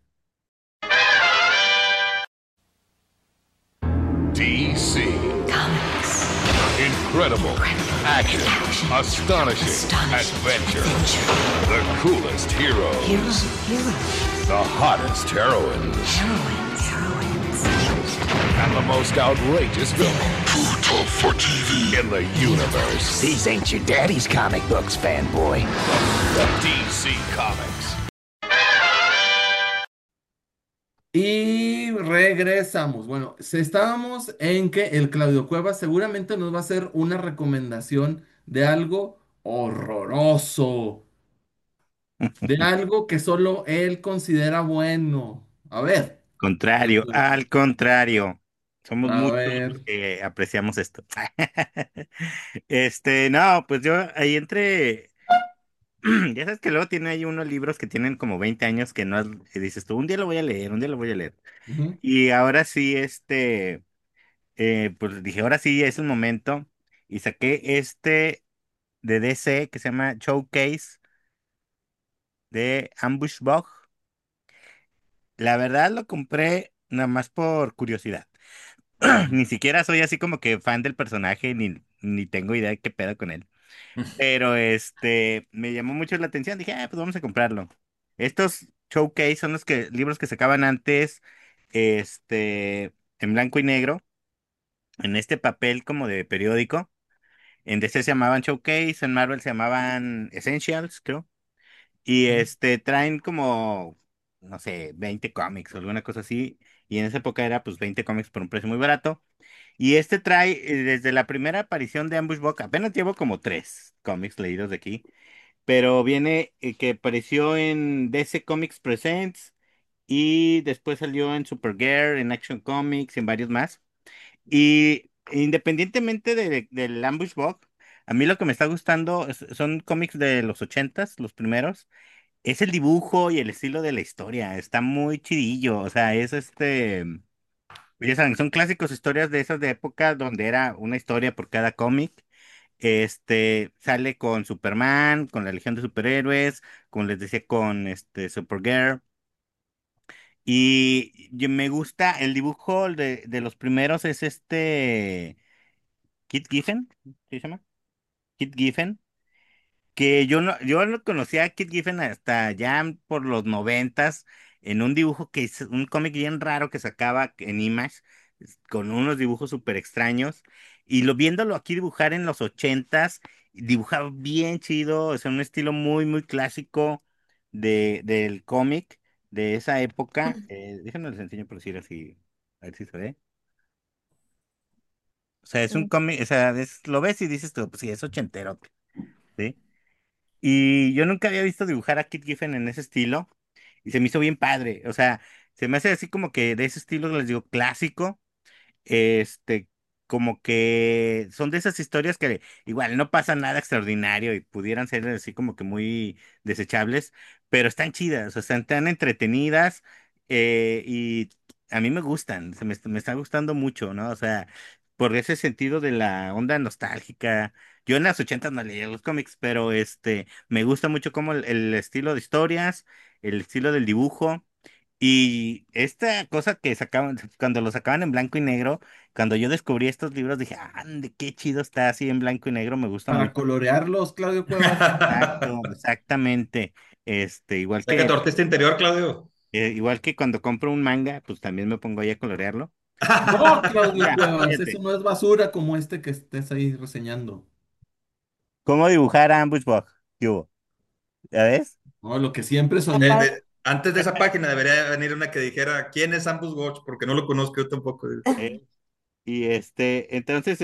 DC. Comics. Incredible. Action. Astonishing. Adventure. The coolest heroes. The hottest heroines. And the most outrageous villains. Too tough for TV. In the universe. These ain't your daddy's comic books, fanboy. DC Comics. Y regresamos. Bueno, estábamos en que el Claudio Cuevas seguramente nos va a hacer una recomendación de algo horroroso, de algo que solo él considera bueno. A ver. Contrario, al contrario. Somos A muchos los ver. que apreciamos esto. No, pues yo ahí entre, ya sabes que luego tiene ahí unos libros que tienen como 20 años que no que dices tú, un día lo voy a leer, un día lo voy a leer. Ujú, Y ahora sí, pues dije, ahora sí es el momento. Y saqué de DC que se llama Showcase de Ambush Bug. La verdad lo compré nada más por curiosidad. ujú. Ni siquiera soy así como que fan del personaje, ni tengo idea de qué pedo con él. Pero me llamó mucho la atención. Dije, pues vamos a comprarlo. Estos showcase son libros que sacaban antes, en blanco y negro, en este papel como de periódico. En DC se llamaban Showcase, en Marvel se llamaban Essentials, creo. Y traen como, no sé, 20 cómics o alguna cosa así. Y en esa época era pues 20 cómics por un precio muy barato. Y trae, desde la primera aparición de Ambush Bug, apenas llevo como 3 cómics leídos de aquí, pero viene que apareció en DC Comics Presents y después salió en Supergirl, en Action Comics, en varios más. Y independientemente del Ambush Bug, a mí lo que me está gustando son cómics de los 80s, los primeros. Es el dibujo y el estilo de la historia, está muy chidillo, o sea, ya saben, son clásicos historias de esas de época donde era una historia por cada cómic. Sale con Superman, con la Legión de Superhéroes, como les decía, con Supergirl. Me gusta el dibujo de los primeros, es Kit Giffen, ¿sí se llama? Kit Giffen. Que yo no conocía a Kit Giffen hasta ya por los 90s, en un dibujo que es un cómic bien raro que sacaba en Image, con unos dibujos súper extraños, y viéndolo aquí dibujar en los 80s, dibujaba bien chido, o sea, un estilo muy, muy clásico del cómic de esa época. Déjenme les enseño por decir así, a ver si se ve. O sea, es un cómic, o sea, lo ves y dices tú, pues sí, es ochentero, ¿sí? Y yo nunca había visto dibujar a Kit Giffen en ese estilo y se me hizo bien padre. O sea, se me hace así como que de ese estilo, les digo, clásico, este, como que son de esas historias que igual no pasa nada extraordinario y pudieran ser así como que muy desechables, pero están chidas, o sea, están entretenidas, y a mí me gustan, me está gustando mucho, ¿no? O sea, por ese sentido de la onda nostálgica. Yo en las 80 no leía los cómics, pero me gusta mucho como el estilo de historias, el estilo del dibujo. Y esta cosa que sacaban, cuando lo sacaban en blanco y negro, cuando yo descubrí estos libros, dije, ande, qué chido está así en blanco y negro, me gusta Para mucho. colorearlos, Claudio Cuevas. Exacto, exactamente. Igual Saca tu que, artista interior, Claudio. igual que cuando compro un manga, pues también me pongo ahí a colorearlo. No, Claudio Ya, Cuevas, eso fíjate. no es basura como este que estés ahí reseñando. ¿Cómo dibujar a Ambush Bug? ¿Qué hubo? ¿Ya ves? No, lo que siempre soñé. Antes de esa página debería venir una que dijera quién es Ambus Watch, porque no lo conozco yo tampoco. Eh, Y entonces,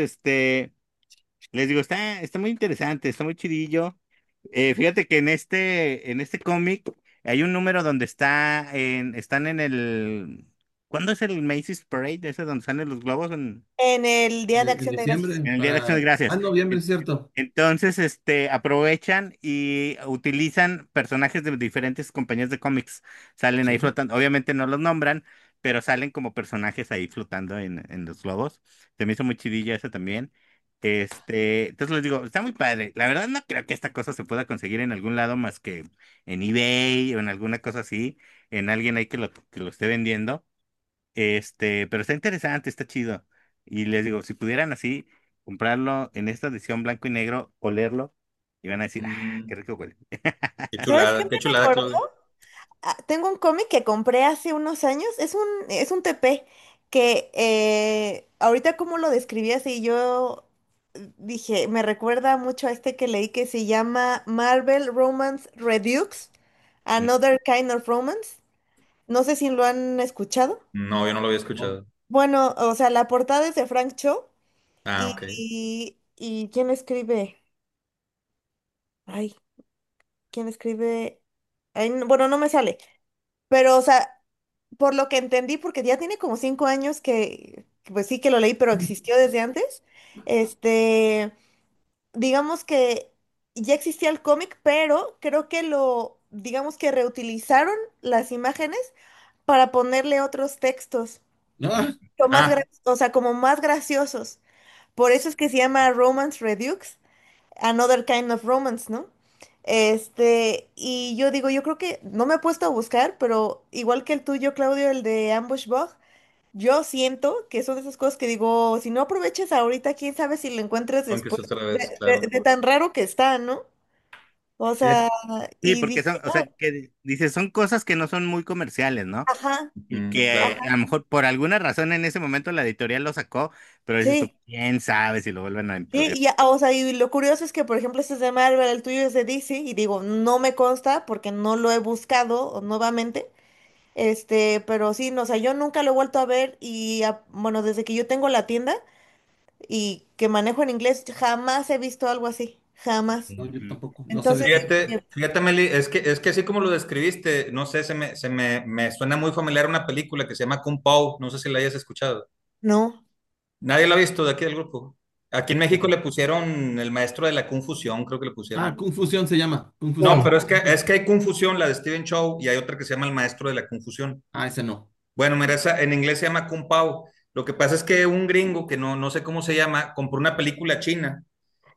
les digo, está muy interesante, está muy chidillo. Fíjate que en este cómic hay un número donde están en ¿cuándo es el Macy's Parade? Ese donde salen los globos En el Día de En Acción de Gracias. diciembre, en el Día de Acción de para... Ah, Gracias. noviembre, es En- cierto. Entonces, aprovechan y utilizan personajes de diferentes compañías de cómics. Salen ahí Sí. flotando. Obviamente no los nombran, pero salen como personajes ahí flotando en los globos. Se me hizo muy chidilla eso también. Entonces les digo, está muy padre. La verdad no creo que esta cosa se pueda conseguir en algún lado más que en eBay o en alguna cosa así, en alguien ahí que lo esté vendiendo. Pero está interesante, está chido. Y les digo, si pudieran así comprarlo en esta edición blanco y negro, olerlo, y van a decir, qué Mm, rico huele. ¿Sabes qué qué me chulada, recordó? Claudio. Tengo un cómic que compré hace unos años, es un TP, que ahorita como lo describí así, yo dije, me recuerda mucho a este que leí que se llama Marvel Romance Redux, Another Kind of Romance. No sé si lo han escuchado. No, yo no lo había No. escuchado. Bueno, o sea, la portada es de Frank Cho Ah, ok. y ¿quién escribe? Ay, ¿quién escribe? Ay, bueno, no me sale. Pero, o sea, por lo que entendí, porque ya tiene como 5 años que, pues sí que lo leí, pero existió desde antes. Este, digamos que ya existía el cómic, pero creo que digamos que reutilizaron las imágenes para ponerle otros textos, Ah, o sea, como más graciosos. Por eso es que se llama Romance Redux, Another Kind of Romance, ¿no? Y yo digo, yo creo que no me he puesto a buscar, pero igual que el tuyo, Claudio, el de Ambush Bug, yo siento que son de esas cosas que digo, si no aprovechas ahorita, quién sabe si lo encuentres Aunque después es otra de, vez, claro. de tan raro que está, ¿no? O Fíjate. sea, Sí, y porque dije, son, o sea, que dices, son cosas que no son muy comerciales, ¿no? ajá, Y Claro. que a lo mejor por alguna razón en ese momento la editorial lo sacó, pero dices tú, sí. quién sabe si lo vuelven a Sí, incluir. o sea, y lo curioso es que, por ejemplo, este es de Marvel, el tuyo es de DC, y digo, no me consta porque no lo he buscado nuevamente, pero sí, no, o sea, yo nunca lo he vuelto a ver y, bueno, desde que yo tengo la tienda y que manejo en inglés, jamás he visto algo así, jamás. no, yo Ujú. tampoco. No Entonces, sabía. Fíjate, Meli, es que así como lo describiste, no sé, me suena muy familiar una película que se llama Kung Pao, no sé si la hayas escuchado. no. Nadie la ha visto de aquí del grupo. Aquí en México le pusieron el maestro de la confusión, creo que le Ah, pusieron. confusión se llama. No, Confusión. ¿Cuál? pero es que hay confusión, la de Steven Chow, y hay otra que se llama el maestro de la confusión. Ah, ese no. Bueno, mira, esa en inglés se llama Kung Pao. Lo que pasa es que un gringo, que no sé cómo se llama, compró una película china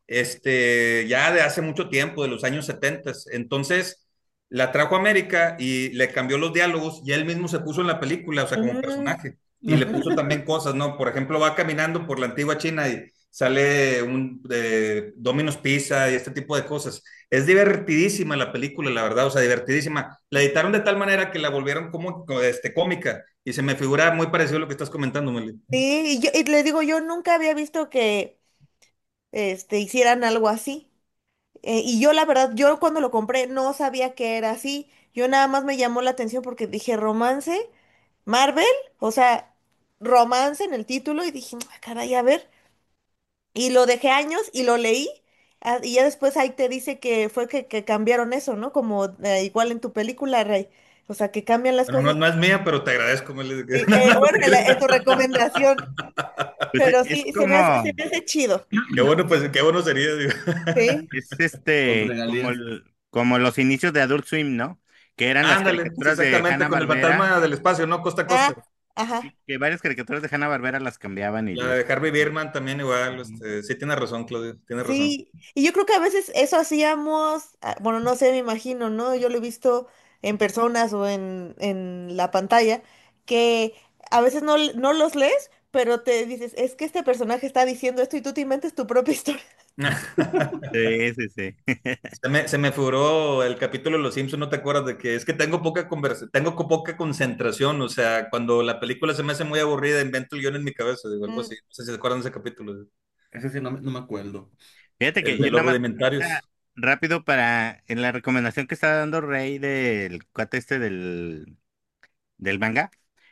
ya de hace mucho tiempo, de los años 70. Entonces, la trajo a América y le cambió los diálogos y él mismo se puso en la película, o sea, como Mm, personaje. Y le puso ujú. también cosas, ¿no? Por ejemplo, va caminando por la antigua China y sale un Domino's Pizza y este tipo de cosas. Es divertidísima la película, la verdad, o sea, divertidísima. La editaron de tal manera que la volvieron como cómica y se me figura muy parecido a lo que estás comentando, Meli. Sí, y le digo, yo nunca había visto que, hicieran algo así. Y yo, la verdad, yo cuando lo compré no sabía que era así. Yo nada más me llamó la atención porque dije romance, Marvel, o sea, romance en el título y dije, "Ah, caray, a ver". Y lo dejé años y lo leí. Y ya después ahí te dice que fue que cambiaron eso, ¿no? Como igual en tu película, Rey. O sea, que cambian las Bueno, no, cosas. no es mía, pero te agradezco, Meli. Bueno, en tu recomendación. Pues Pero es sí, se como, me hace chido. Qué bueno, pues qué bueno sería, digo. Sí. es Con como, regalías. como los inicios de Adult Swim, ¿no? Que eran las Ándale, sí, caricaturas de exactamente, con el Hanna-Barbera, fantasma del espacio, ¿no? Costa a costa. Ah, ajá. que varias caricaturas de Hanna-Barbera las cambiaban y La les... de Harvey Birdman también igual, sí tienes razón, Claudio, tienes razón. Sí, y yo creo que a veces eso hacíamos, bueno, no sé, me imagino, ¿no? Yo lo he visto en personas o en la pantalla, que a veces no los lees, pero te dices, es que este personaje está diciendo esto y tú te inventes tu propia historia. Sí, sí, sí. Se me figuró el capítulo de Los Simpson, ¿no te acuerdas de que es que tengo poca poca concentración? O sea, cuando la película se me hace muy aburrida, invento el guión en mi cabeza, digo algo Mm, así. No sé si se acuerdan de ese capítulo, Ese sí no me acuerdo. Fíjate el que de yo los nada más rudimentarios. rápido para en la recomendación que estaba dando Rey del cuate este del manga.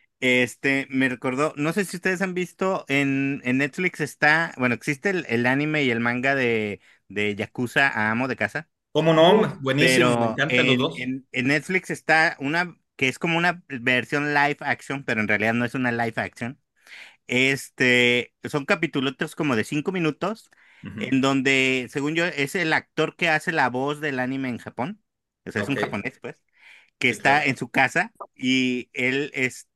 Me recordó, no sé si ustedes han visto en Netflix está, bueno, existe el anime y el manga de Yakuza a Amo de Casa, ¿Cómo uh, no? Buenísimos, me pero encantan los dos. en Netflix está una que es como una versión live action, pero en realidad no es una live action. Son capítulos como de 5 minutos, Ujú. en donde, según yo, es el actor que hace la voz del anime en Japón, o sea, es un Ok, japonés, pues, que sí, está claro. en su casa y él,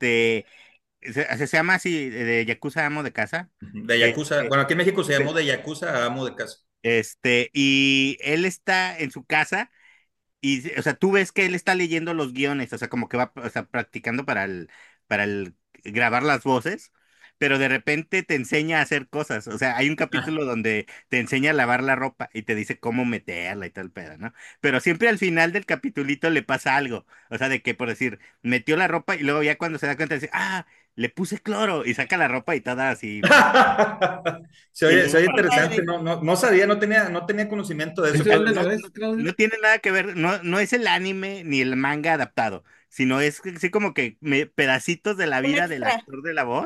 se llama así, de Yakuza Amo de Casa. Ujú. De Yakuza, Este, bueno, aquí en México se llamó sí. de Yakuza a amo de casa. Y él está en su casa y, o sea, tú ves que él está leyendo los guiones, o sea, como que va, o sea, practicando para el grabar las voces, pero de repente te enseña a hacer cosas. O sea, hay un capítulo donde te enseña a lavar la ropa y te dice cómo meterla y tal pedo, ¿no? Pero siempre al final del capitulito le pasa algo. O sea, de que, por decir, metió la ropa y luego ya cuando se da cuenta dice, ah, le puse cloro y saca la ropa y toda así. Se Y oye, se luego oye qué interesante, padre. no sabía, no tenía conocimiento de eso. ¿Ese Pero dónde lo no, ves, no, Claudio? no tiene nada que ver, no es el anime ni el manga adaptado, sino es así como que pedacitos de la Un vida del extra. actor de la voz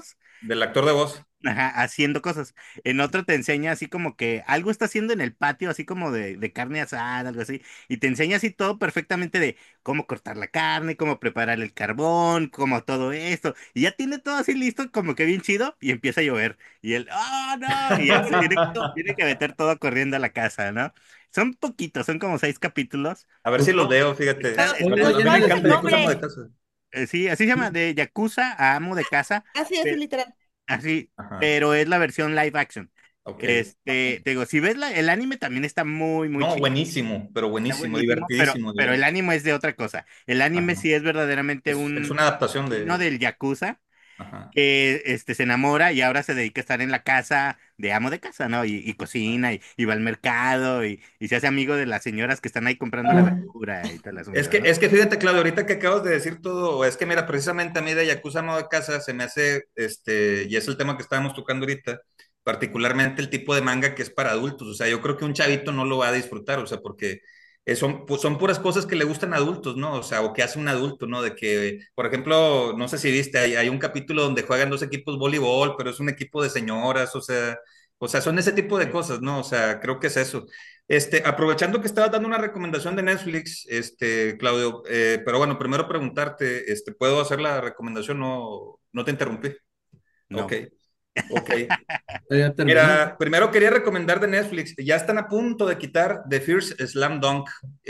del actor de voz. Ajá, haciendo cosas. En otro te enseña así como que algo está haciendo en el patio, así como de carne asada, algo así, y te enseña así todo perfectamente de cómo cortar la carne, cómo preparar el carbón, cómo todo esto, y ya tiene todo así listo, como que bien chido, y empieza a llover, y él, ¡oh, no! Y ya se tiene que meter todo corriendo a la casa, ¿no? Son poquitos, son como 6 capítulos. A ver si los Oye, veo, fíjate. oye, A mí ¿Cuál me es Nelly, el encanta Yakuza Amo de nombre? Casa. Sí, así se llama, de Yakuza a amo de casa. Así, así, literal. Así, Ajá, pero es la versión live action. ok. Te digo, si ves el anime también está muy, muy No, chido. buenísimo, pero Está buenísimo, buenísimo, pero, divertidísimo, pero el digamos. anime es de otra cosa. El anime Ajá. sí es verdaderamente Es un una adaptación uno de... del Yakuza Ajá. que se enamora y ahora se dedica a estar en la casa de amo de casa, ¿no? Y cocina y va al mercado y se hace amigo de las señoras que están ahí comprando la verdura y todo el asunto, ¿no? Es que fíjate, Claudio, ahorita que acabas de decir todo, es que mira, precisamente a mí de Yakuza Amo de Casa se me hace, y es el tema que estábamos tocando ahorita, particularmente el tipo de manga que es para adultos, o sea, yo creo que un chavito no lo va a disfrutar, o sea, porque son, pues, son puras cosas que le gustan a adultos, ¿no? O sea, o que hace un adulto, ¿no? De que, por ejemplo, no sé si viste, hay un capítulo donde juegan dos equipos voleibol, pero es un equipo de señoras, o sea, son ese tipo de cosas, ¿no? O sea, creo que es eso. Aprovechando que estabas dando una recomendación de Netflix, Claudio, pero bueno, primero preguntarte, ¿puedo hacer la recomendación? No, no te interrumpí. Ok, No. ok. ya terminó. Mira, primero quería recomendar de Netflix, ya están a punto de quitar The First Slam Dunk,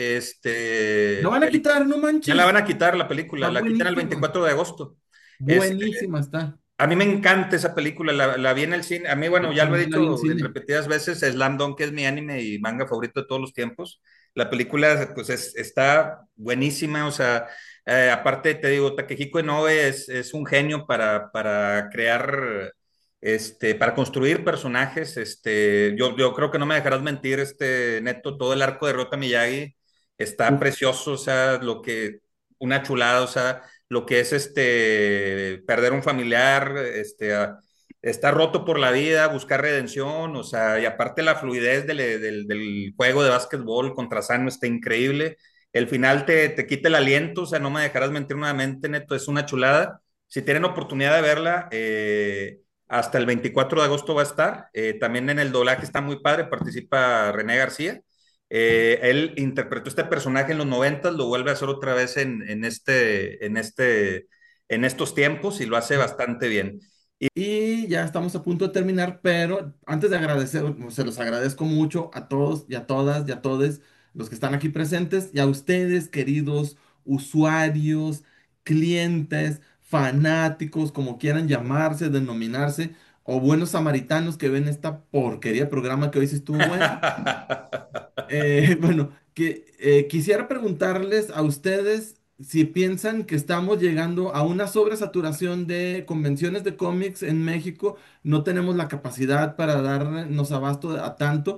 Lo van a quitar, no ya la manches. van a quitar la Está película, la quitan el buenísima. 24 de agosto. Este, Buenísima está. a mí me encanta esa película, la vi en el cine. A mí, bueno, Yo ya lo he también la vi en dicho en cine. repetidas veces, Slam Dunk es mi anime y manga favorito de todos los tiempos. La película, pues, está buenísima, o sea, aparte te digo, Takehiko Inoue es un genio para crear, para construir personajes. Yo creo que no me dejarás mentir, Neto, todo el arco de Rota Miyagi está Uf, precioso, o sea, una chulada, o sea lo que es perder un familiar, estar roto por la vida, buscar redención, o sea, y aparte la fluidez del juego de básquetbol contra Sano está increíble. El final te quita el aliento, o sea, no me dejarás mentir nuevamente, Neto, es una chulada. Si tienen oportunidad de verla, hasta el 24 de agosto va a estar. También en el doblaje está muy padre, participa René García. Él interpretó este personaje en los 90, lo vuelve a hacer otra vez en estos tiempos y lo hace bastante bien. y ya estamos a punto de terminar, pero antes de agradecer, se los agradezco mucho a todos y a todas y a todos los que están aquí presentes y a ustedes, queridos usuarios, clientes, fanáticos, como quieran llamarse, denominarse, o buenos samaritanos que ven esta porquería de programa que hoy sí estuvo bueno. Bueno, quisiera preguntarles a ustedes si piensan que estamos llegando a una sobresaturación de convenciones de cómics en México, no tenemos la capacidad para darnos abasto a tanto,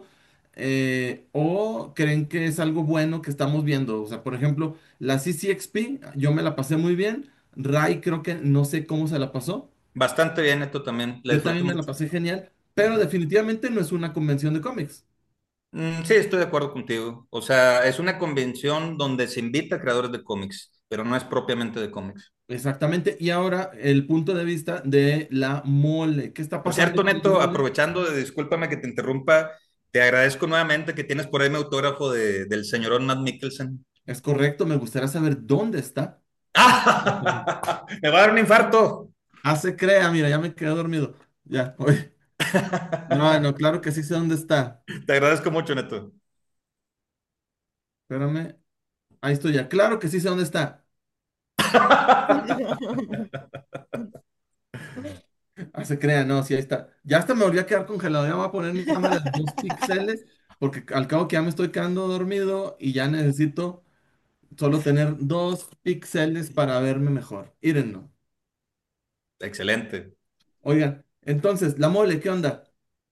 o creen que es algo bueno que estamos viendo. O sea, por ejemplo, la CCXP, yo me la pasé muy bien, Ray creo que no sé cómo se la pasó, Bastante bien, esto también, la yo disfruté también me la mucho. pasé genial, pero definitivamente no es una convención de cómics. Sí, estoy de acuerdo contigo. O sea, es una convención donde se invita a creadores de cómics, pero no es propiamente de cómics. Exactamente. Y ahora el punto de vista de la mole. ¿Qué está Por pasando cierto, con la Neto, mole? aprovechando, discúlpame que te interrumpa, te agradezco nuevamente que tienes por ahí mi autógrafo del señorón Matt Mikkelsen. Es correcto, me gustaría saber dónde está. ¡Ah! Me va a dar un infarto. Hace crea, mira, ya me quedé dormido. Ya, oye. No, no, claro que sí sé dónde está. Te agradezco mucho, Neto. Espérame. Ahí estoy ya. Claro que sí sé dónde está. Hace crea, no, sí, ahí está. Ya hasta me volví a quedar congelado. Ya me voy a poner mi cámara de 2 píxeles porque al cabo que ya me estoy quedando dormido y ya necesito solo tener 2 píxeles para verme mejor. Írenlo. Excelente. Oigan, entonces, la mole, ¿qué onda?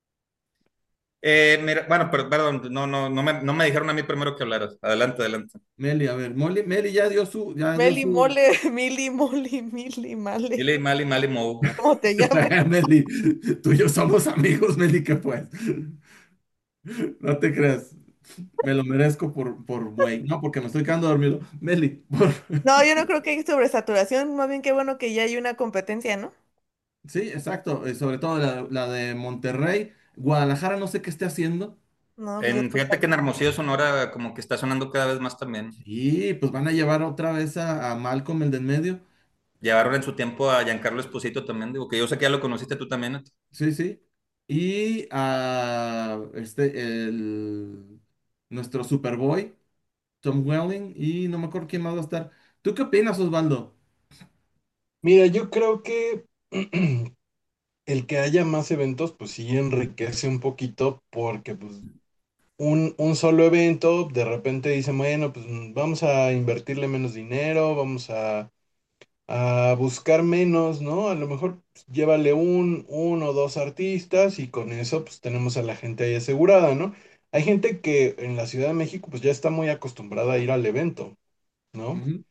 Mira, bueno, perdón, no me dijeron a mí primero que hablaras. Adelante, adelante. Meli, a ver, Meli ya dio Meli su. mole, mili moli, mili male. Mali, Mali, Mali, Mo. ¿Cómo te llamas? Meli, tú y yo somos amigos, Meli, ¿qué pues? No te creas, me lo merezco por güey. No, porque me estoy quedando dormido. Meli, No, yo no creo que hay sobresaturación, más bien qué bueno que ya hay una competencia, ¿no? Sí, exacto. Sobre todo la de Monterrey. Guadalajara no sé qué esté haciendo. No, fíjate. Fíjate que en Hermosillo, Sonora, como que está sonando cada vez más también. Sí, pues van a llevar otra vez a Malcolm el del medio. Llevaron en su tiempo a Giancarlo Esposito también, digo, que yo sé que ya lo conociste tú también, Neto. Sí, sí. Y a nuestro Superboy, Tom Welling, y no me acuerdo quién más va a estar. ¿Tú qué opinas, Osvaldo? Mira, yo creo que el que haya más eventos, pues sí enriquece un poquito porque pues un solo evento, de repente dicen, bueno, pues vamos a invertirle menos dinero, vamos a buscar menos, ¿no? A lo mejor pues, llévale uno o dos artistas y con eso pues tenemos a la gente ahí asegurada, ¿no? Hay gente que en la Ciudad de México pues ya está muy acostumbrada a ir al evento, ¿no? Ujú,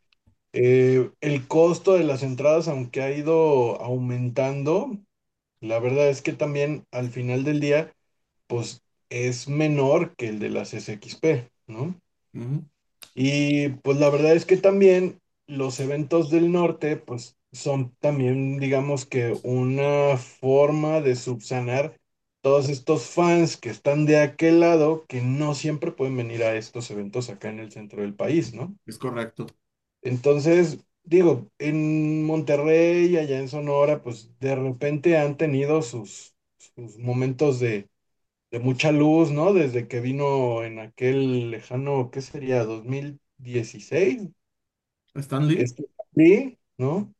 El costo de las entradas, aunque ha ido aumentando, la verdad es que también al final del día pues es menor que el de las SXP, ¿no? ujú. Y pues la verdad es que también los eventos del norte, pues son también, digamos que una forma de subsanar todos estos fans que están de aquel lado, que no siempre pueden venir a estos eventos acá en el centro del país, ¿no? Es correcto. Entonces, digo, en Monterrey, allá en Sonora, pues de repente han tenido sus momentos de mucha luz, ¿no? Desde que vino en aquel lejano, ¿qué sería? 2016, ¿Stan Lee? sí, ¿no?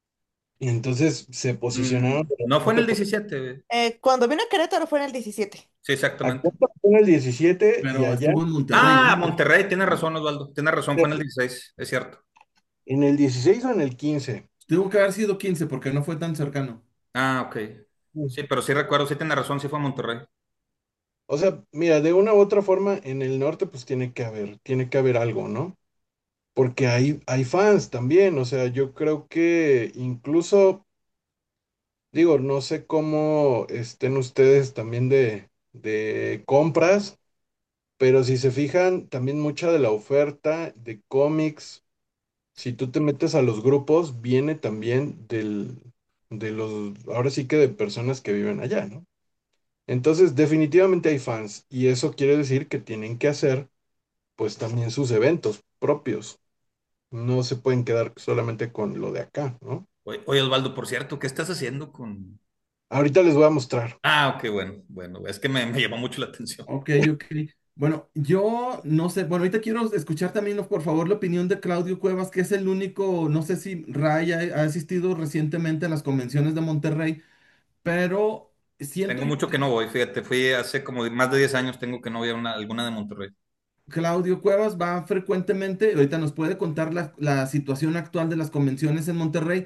Y entonces se posicionaron de No fue en repente el 17, güey. Cuando vino a Querétaro fue en el 17. Sí, acá exactamente. en el 17 y Pero allá estuvo en Monterrey Ah, antes. Monterrey, tienes razón, Osvaldo. Tienes razón, fue en el 16, es cierto. en el 16 o en el 15. Tuvo que haber sido 15 porque no fue tan cercano. Ah, ok. Sí, pero sí recuerdo, sí tienes razón, sí fue a Monterrey. O sea, mira, de una u otra forma, en el norte pues tiene que haber algo, ¿no? Porque hay fans también, o sea, yo creo que incluso, digo, no sé cómo estén ustedes también de compras, pero si se fijan, también mucha de la oferta de cómics, si tú te metes a los grupos, viene también de los, ahora sí que de personas que viven allá, ¿no? Entonces, definitivamente hay fans y eso quiere decir que tienen que hacer, pues también sus eventos propios. No se pueden quedar solamente con lo de acá, ¿no? Oye, Osvaldo, por cierto, ¿qué estás haciendo con...? Ahorita les voy a mostrar. Ah, ok, bueno, bueno, es que me llamó mucho la atención. Ok, ok. Bueno, yo no sé. Bueno, ahorita quiero escuchar también, por favor, la opinión de Claudio Cuevas, que es el único, no sé si Ray ha asistido recientemente a las convenciones de Monterrey, pero siento Tengo yo mucho que no voy, fíjate, fui hace como más de 10 años, tengo que no voy a alguna de Monterrey. Claudio Cuevas va frecuentemente, ahorita nos puede contar la situación actual de las convenciones en Monterrey,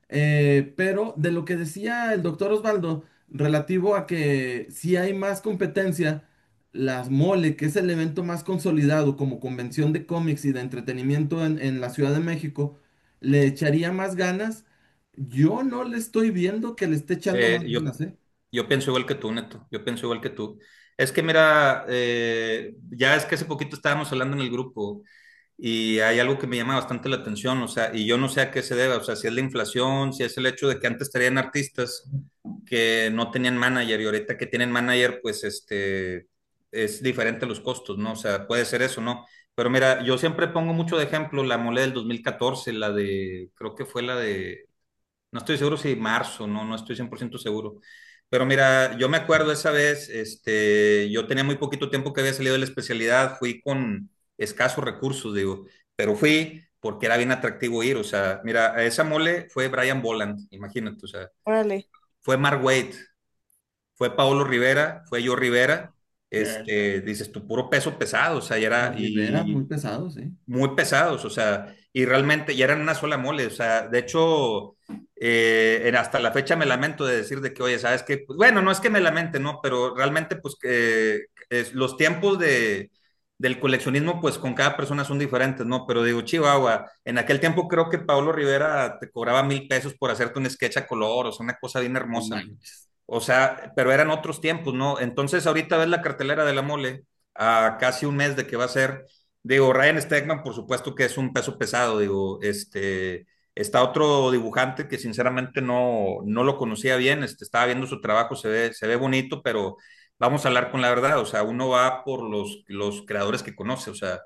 pero de lo que decía el doctor Osvaldo, relativo a que si hay más competencia, las Mole, que es el evento más consolidado como convención de cómics y de entretenimiento en la Ciudad de México, le echaría más ganas. Yo no le estoy viendo que le esté echando más Eh, yo, ganas, ¿eh? yo pienso igual que tú, Neto, yo pienso igual que tú. Es que mira, ya es que hace poquito estábamos hablando en el grupo y hay algo que me llama bastante la atención, o sea, y yo no sé a qué se debe, o sea, si es la inflación, si es el hecho de que antes tenían artistas que no tenían manager y ahorita que tienen manager, pues es diferente los costos, ¿no? O sea, puede ser eso, ¿no? Pero mira, yo siempre pongo mucho de ejemplo la mole del 2014, la de, creo que fue la de no estoy seguro si marzo, no, no estoy 100% seguro. Pero mira, yo me acuerdo esa vez, yo tenía muy poquito tiempo que había salido de la especialidad, fui con escasos recursos, digo, pero fui porque era bien atractivo ir, o sea, mira, a esa mole fue Brian Boland, imagínate, o sea, Órale. fue Mark Waid, fue Paolo Rivera, fue yo Rivera, Bien. dices, tu puro peso pesado, o sea, y era, Los Rivera, muy y pesado, sí. muy pesados, o sea, y realmente ya eran una sola mole, o sea, de hecho, hasta la fecha me lamento de decir de que, oye, ¿sabes qué? Pues, bueno, no es que me lamente, ¿no? Pero realmente, pues, que los tiempos del coleccionismo, pues, con cada persona son diferentes, ¿no? Pero digo, Chihuahua, en aquel tiempo creo que Pablo Rivera te cobraba 1,000 pesos por hacerte un sketch a color, o sea, una cosa bien No hermosa. manches. O sea, pero eran otros tiempos, ¿no? Entonces, ahorita ves la cartelera de la mole, a casi un mes de que va a ser. Digo, Ryan Stegman, por supuesto que es un peso pesado, digo, Está otro dibujante que sinceramente no lo conocía bien, estaba viendo su trabajo, se ve bonito, pero vamos a hablar con la verdad, o sea, uno va por los creadores que conoce, o sea,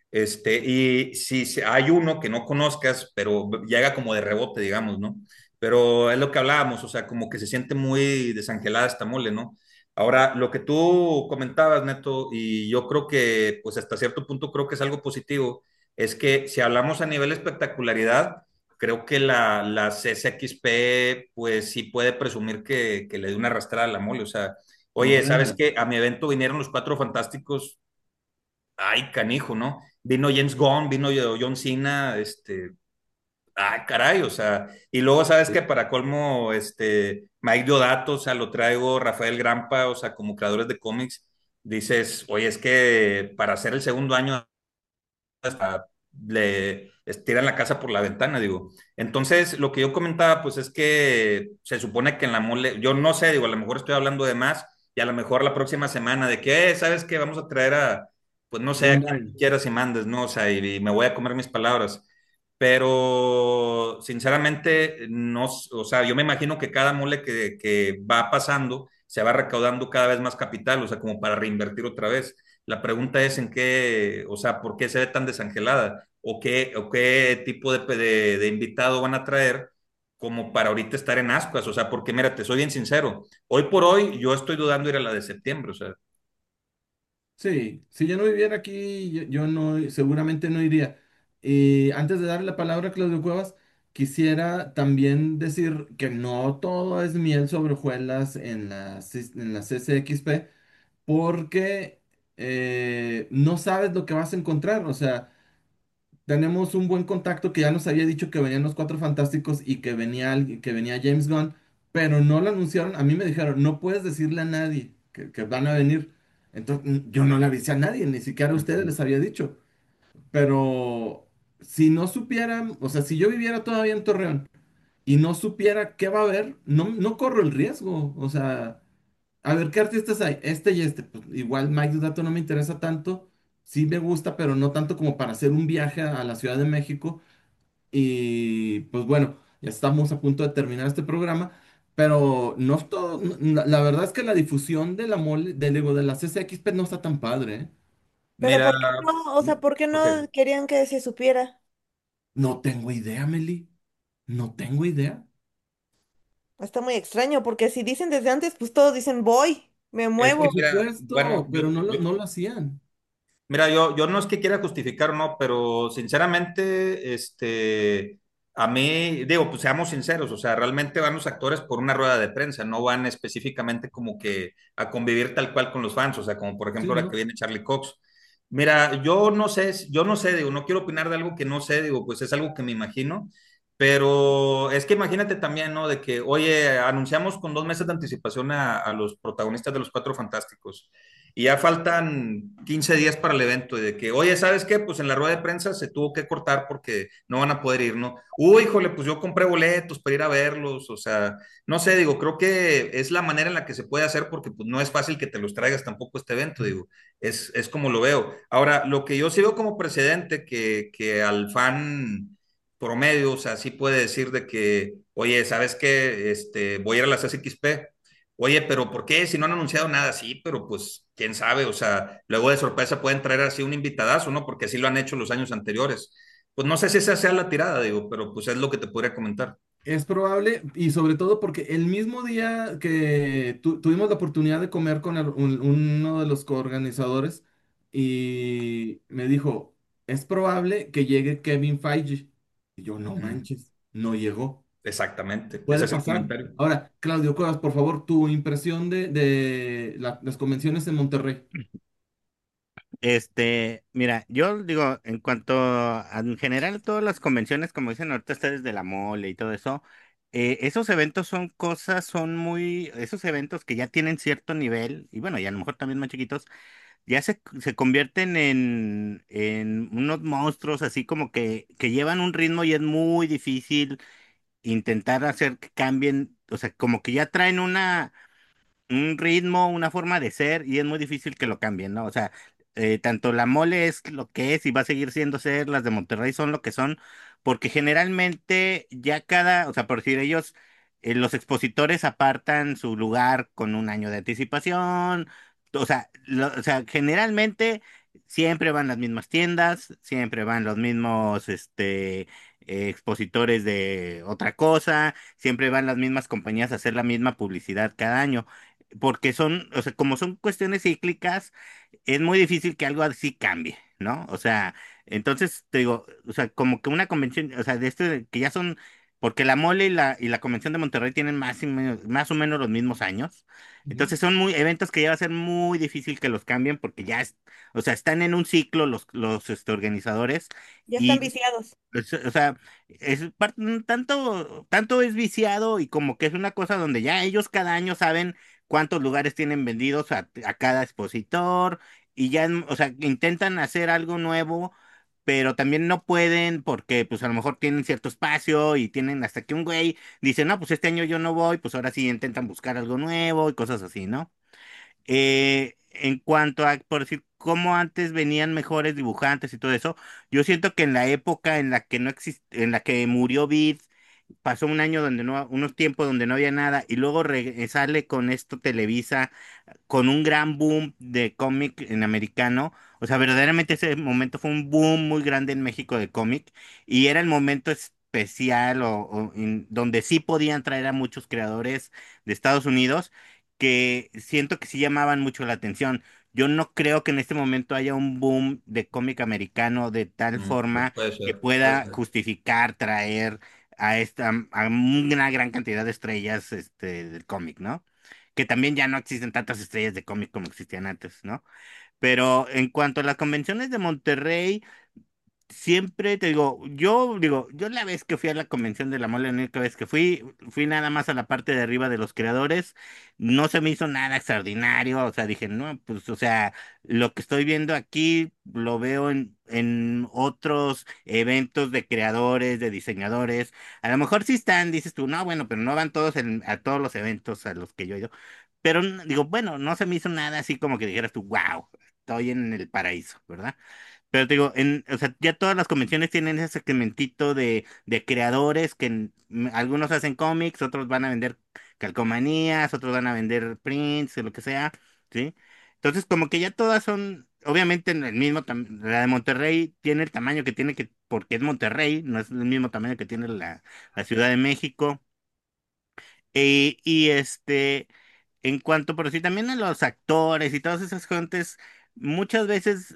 y si hay uno que no conozcas, pero llega como de rebote, digamos, ¿no? Pero es lo que hablábamos, o sea, como que se siente muy desangelada esta mole, ¿no? Ahora, lo que tú comentabas, Neto, y yo creo que, pues hasta cierto punto creo que es algo positivo, es que si hablamos a nivel espectacularidad, creo que la CSXP, pues sí puede presumir que le dio una arrastrada a la mole, o sea, oye, ¿sabes Bueno, qué? A mi evento vinieron los Cuatro Fantásticos, ay, canijo, ¿no? Vino James Gunn, vino John Cena, ay, caray, o sea, y luego sabes que para colmo, Mike Diodato, o sea, lo traigo Rafael Grampa, o sea, como creadores de cómics, dices, oye, es que para hacer el segundo año hasta le tiran la casa por la ventana, digo. Entonces, lo que yo comentaba, pues es que se supone que en la mole, yo no sé, digo, a lo mejor estoy hablando de más, y a lo mejor la próxima semana de que, ¿sabes qué? Vamos a traer pues no sé, a quien Bandai. quieras y mandes, ¿no? O sea, y me voy a comer mis palabras. Pero, sinceramente, no, o sea, yo me imagino que cada mole que va pasando se va recaudando cada vez más capital, o sea, como para reinvertir otra vez. La pregunta es en qué, o sea, ¿por qué se ve tan desangelada? O qué tipo de invitado van a traer como para ahorita estar en ascuas? O sea, porque mira, te soy bien sincero, hoy por hoy yo estoy dudando ir a la de septiembre, o sea, Sí, si yo no viviera aquí, yo no, seguramente no iría. Y antes de darle la palabra a Claudio Cuevas, quisiera también decir que no todo es miel sobre hojuelas en en la CCXP, porque no sabes lo que vas a encontrar. O sea, tenemos un buen contacto que ya nos había dicho que venían los Cuatro Fantásticos y que venía, que venía James Gunn, pero no lo anunciaron. A mí me dijeron, no puedes decirle a nadie que van a venir. Entonces, yo no le avisé a nadie, ni siquiera a ustedes ujú. les había dicho. Pero si no supieran, o sea, si yo viviera todavía en Torreón y no supiera qué va a haber, no corro el riesgo. O sea, a ver, ¿qué artistas hay? Este y este. Pues, igual Mike Dato no me interesa tanto. Sí me gusta, pero no tanto como para hacer un viaje a la Ciudad de México. Y pues bueno, ya estamos a punto de terminar este programa. Pero no es todo. La verdad es que la difusión de la mole, digo, de la CCXP no está tan padre, ¿eh? Pero Mira, ¿por qué no? O sea, ¿por qué ok. no querían que se supiera? No tengo idea, Meli. No tengo idea. Está muy extraño, porque si dicen desde antes, pues todos dicen voy, me Es Por que muevo. mira, bueno, supuesto, pero no lo hacían. mira, yo no es que quiera justificar, no, pero sinceramente, a mí, digo, pues seamos sinceros, o sea, realmente van los actores por una rueda de prensa, no van específicamente como que a convivir tal cual con los fans, o sea, como por ejemplo Sí, ahora que ¿no? viene Charlie Cox. Mira, yo no sé, digo, no quiero opinar de algo que no sé, digo, pues es algo que me imagino, pero es que imagínate también, ¿no? De que, oye, anunciamos con 2 meses de anticipación a los protagonistas de los Cuatro Fantásticos y ya faltan 15 días para el evento y de que, oye, ¿sabes qué? Pues en la rueda de prensa se tuvo que cortar porque no van a poder ir, ¿no? Uy, híjole, pues yo compré boletos para ir a verlos, o sea, no sé, digo, creo que es la manera en la que se puede hacer porque pues no es fácil que te los traigas tampoco este evento, digo, es como lo veo. Ahora, lo que yo sí veo como precedente que al fan promedio, o sea, sí puede decir de que, oye, ¿sabes qué? Voy a ir a las SXP. Oye, pero ¿por qué? Si no han anunciado nada, sí, pero pues quién sabe, o sea, luego de sorpresa pueden traer así un invitadazo, ¿no? Porque así lo han hecho los años anteriores. Pues no sé si esa sea la tirada, digo, pero pues es lo que te podría comentar. Es probable, y sobre todo porque el mismo día que tuvimos la oportunidad de comer con uno de los coorganizadores y me dijo, es probable que llegue Kevin Feige. Y yo, no Ujú. manches, no llegó. Exactamente, ese Puede es el pasar. comentario. Ahora, Claudio Cuevas, por favor, tu impresión de las convenciones en Monterrey. Mira, yo digo, en cuanto en general todas las convenciones, como dicen ahorita ustedes de la mole y todo eso, esos eventos son cosas, son muy, esos eventos que ya tienen cierto nivel, y bueno, y a lo mejor también más chiquitos, ya se convierten en unos monstruos así como que llevan un ritmo y es muy difícil intentar hacer que cambien, o sea, como que ya traen un ritmo, una forma de ser y es muy difícil que lo cambien, ¿no? O sea, tanto la mole es lo que es y va a seguir siendo ser, las de Monterrey son lo que son, porque generalmente ya o sea, por decir ellos, los expositores apartan su lugar con un año de anticipación, o sea, o sea, generalmente siempre van las mismas tiendas, siempre van los mismos, expositores de otra cosa, siempre van las mismas compañías a hacer la misma publicidad cada año, porque son, o sea, como son cuestiones cíclicas, es muy difícil que algo así cambie, ¿no? O sea, entonces te digo, o sea, como que una convención, o sea, de que ya son, porque la mole y la convención de Monterrey tienen más o menos los mismos años. Ujú. Entonces son muy eventos que ya va a ser muy difícil que los cambien porque ya o sea, están en un ciclo los organizadores Ya están y viciados. o sea, tanto es viciado y como que es una cosa donde ya ellos cada año saben cuántos lugares tienen vendidos a cada expositor y ya, o sea, intentan hacer algo nuevo, pero también no pueden porque pues a lo mejor tienen cierto espacio y tienen hasta que un güey dice, no, pues este año yo no voy, pues ahora sí intentan buscar algo nuevo y cosas así, ¿no? En cuanto a, por decir, cómo antes venían mejores dibujantes y todo eso, yo siento que en la época en la que no en la que murió Vid, pasó un año donde no, unos tiempos donde no había nada, y luego sale con esto Televisa, con un gran boom de cómic en americano. O sea, verdaderamente ese momento fue un boom muy grande en México de cómic, y era el momento especial donde sí podían traer a muchos creadores de Estados Unidos que siento que sí llamaban mucho la atención. Yo no creo que en este momento haya un boom de cómic americano de tal Pues forma puede que ser, puede pueda ser. justificar traer a una gran cantidad de estrellas del cómic, ¿no? Que también ya no existen tantas estrellas de cómic como existían antes, ¿no? Pero en cuanto a las convenciones de Monterrey, siempre te digo, yo la vez que fui a la convención de la mole, la única vez que fui nada más a la parte de arriba de los creadores, no se me hizo nada extraordinario, o sea, dije, no, pues, o sea, lo que estoy viendo aquí lo veo en otros eventos de creadores, de diseñadores, a lo mejor sí están, dices tú, no, bueno, pero no van todos a todos los eventos a los que yo he ido, pero digo, bueno, no se me hizo nada así como que dijeras tú, wow, estoy en el paraíso, ¿verdad? Pero te digo, o sea, ya todas las convenciones tienen ese segmentito de creadores que algunos hacen cómics, otros van a vender calcomanías, otros van a vender prints o lo que sea, ¿sí? Entonces, como que ya todas son, obviamente, en el mismo la de Monterrey tiene el tamaño que tiene porque es Monterrey, no es el mismo tamaño que tiene la Ciudad de México. Y en cuanto, por si también a los actores y todas esas gentes, muchas veces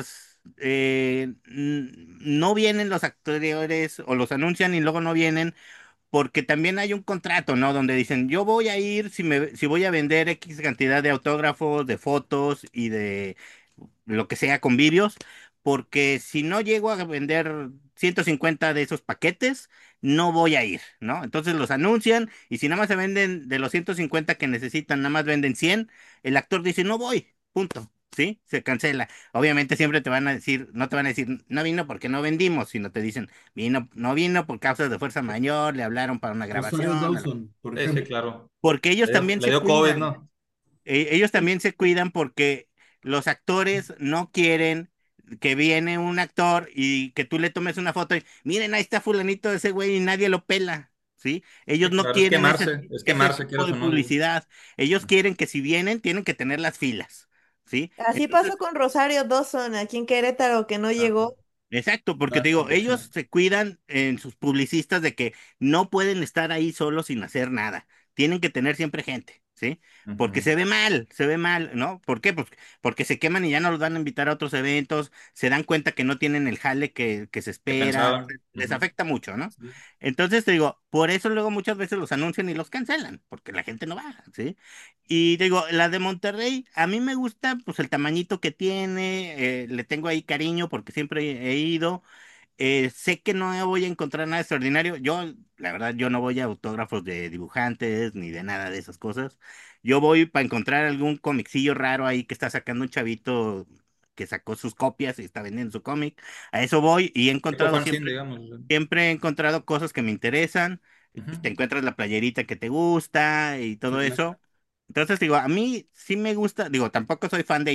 no vienen los actores o los anuncian y luego no vienen porque también hay un contrato, ¿no? Donde dicen, yo voy a ir si voy a vender X cantidad de autógrafos, de fotos y de lo que sea, convivios, porque si no llego a vender 150 de esos paquetes, no voy a ir, ¿no? Entonces los anuncian y si nada más se venden de los 150 que necesitan, nada más venden 100, el actor dice, no voy, punto. ¿Sí? Se cancela. Obviamente siempre te van a decir, no te van a decir, no vino porque no vendimos, sino te dicen, no vino por causas de fuerza mayor, le hablaron para una Rosario grabación, Dawson, por Sí, sí, ejemplo. claro. porque ellos también Le se dio COVID, cuidan. ¿no? Ellos también se cuidan porque los actores no quieren que viene un actor y que tú le tomes una foto y miren, ahí está fulanito de ese güey y nadie lo pela, ¿sí? Ellos Sí, no claro, quieren es ese quemarse, tipo quieras de o no. publicidad. Ellos quieren que si vienen, tienen que tener las filas, ¿sí? Así pasó con Rosario Dawson aquí en Querétaro, que no Ah, llegó. Exacto, porque te digo, exactamente, sí. ellos se cuidan en sus publicistas de que no pueden estar ahí solos sin hacer nada. Tienen que tener siempre gente, ¿sí? Porque Ujú. se ve mal, ¿no? ¿Por qué? Pues porque se queman y ya no los van a invitar a otros eventos, se dan cuenta que no tienen el jale que se ¿Qué espera, pensaban? les Ujú. afecta mucho, ¿no? Sí. Entonces te digo, por eso luego muchas veces los anuncian y los cancelan, porque la gente no va, ¿sí? Y te digo, la de Monterrey, a mí me gusta pues el tamañito que tiene, le tengo ahí cariño porque siempre he ido. Sé que no voy a encontrar nada extraordinario. Yo, la verdad, yo no voy a autógrafos de dibujantes ni de nada de esas cosas. Yo voy para encontrar algún comicillo raro ahí que está sacando un chavito que sacó sus copias y está vendiendo su cómic. A eso voy y he Tipo encontrado fanzine, digamos. siempre he encontrado cosas que me interesan. Ujú. Pues, te encuentras la playerita que te gusta y Sí, todo claro. eso. Entonces, digo, a mí sí me gusta, digo, tampoco soy fan de ir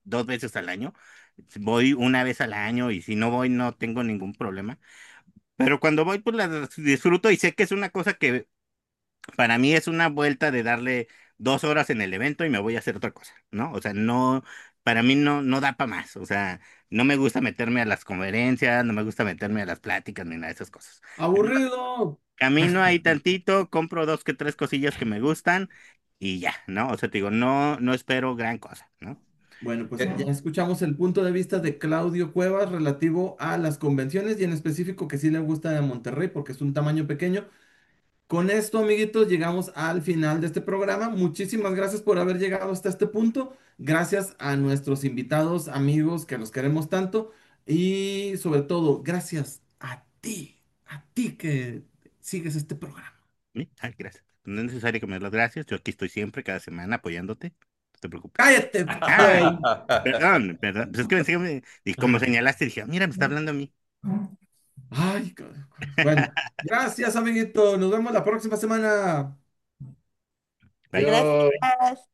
2 veces al año. Voy una vez al año y si no voy no tengo ningún problema. Pero cuando voy, pues la disfruto y sé que es una cosa que para mí es una vuelta de darle 2 horas en el evento y me voy a hacer otra cosa, ¿no? O sea, no, para mí no da para más. O sea, no me gusta meterme a las conferencias, no me gusta meterme a las pláticas ni nada de esas cosas. ¡Aburrido! Camino ahí tantito, compro dos que tres cosillas que me gustan y ya, ¿no? O sea, te digo, no espero gran cosa, ¿no? Bueno, pues ya escuchamos el punto de vista de Claudio Cuevas relativo a las convenciones y en específico que sí le gusta de Monterrey porque es un tamaño pequeño. Con esto, amiguitos, llegamos al final de este programa. Muchísimas gracias por haber llegado hasta este punto. Gracias a nuestros invitados, amigos, que los queremos tanto. Y sobre todo, gracias a ti que sigues este programa. ¿Sí? Ay, gracias. No es necesario que me des las gracias. Yo aquí estoy siempre, cada semana, apoyándote. No te preocupes. ¡Cállate, Ay, güey! perdón. Pues es que pensé y como señalaste, dije, "Ah, mira, me está hablando a mí. Ay, bueno, gracias, amiguito. Nos vemos la próxima semana. Bye. Bye. Gracias.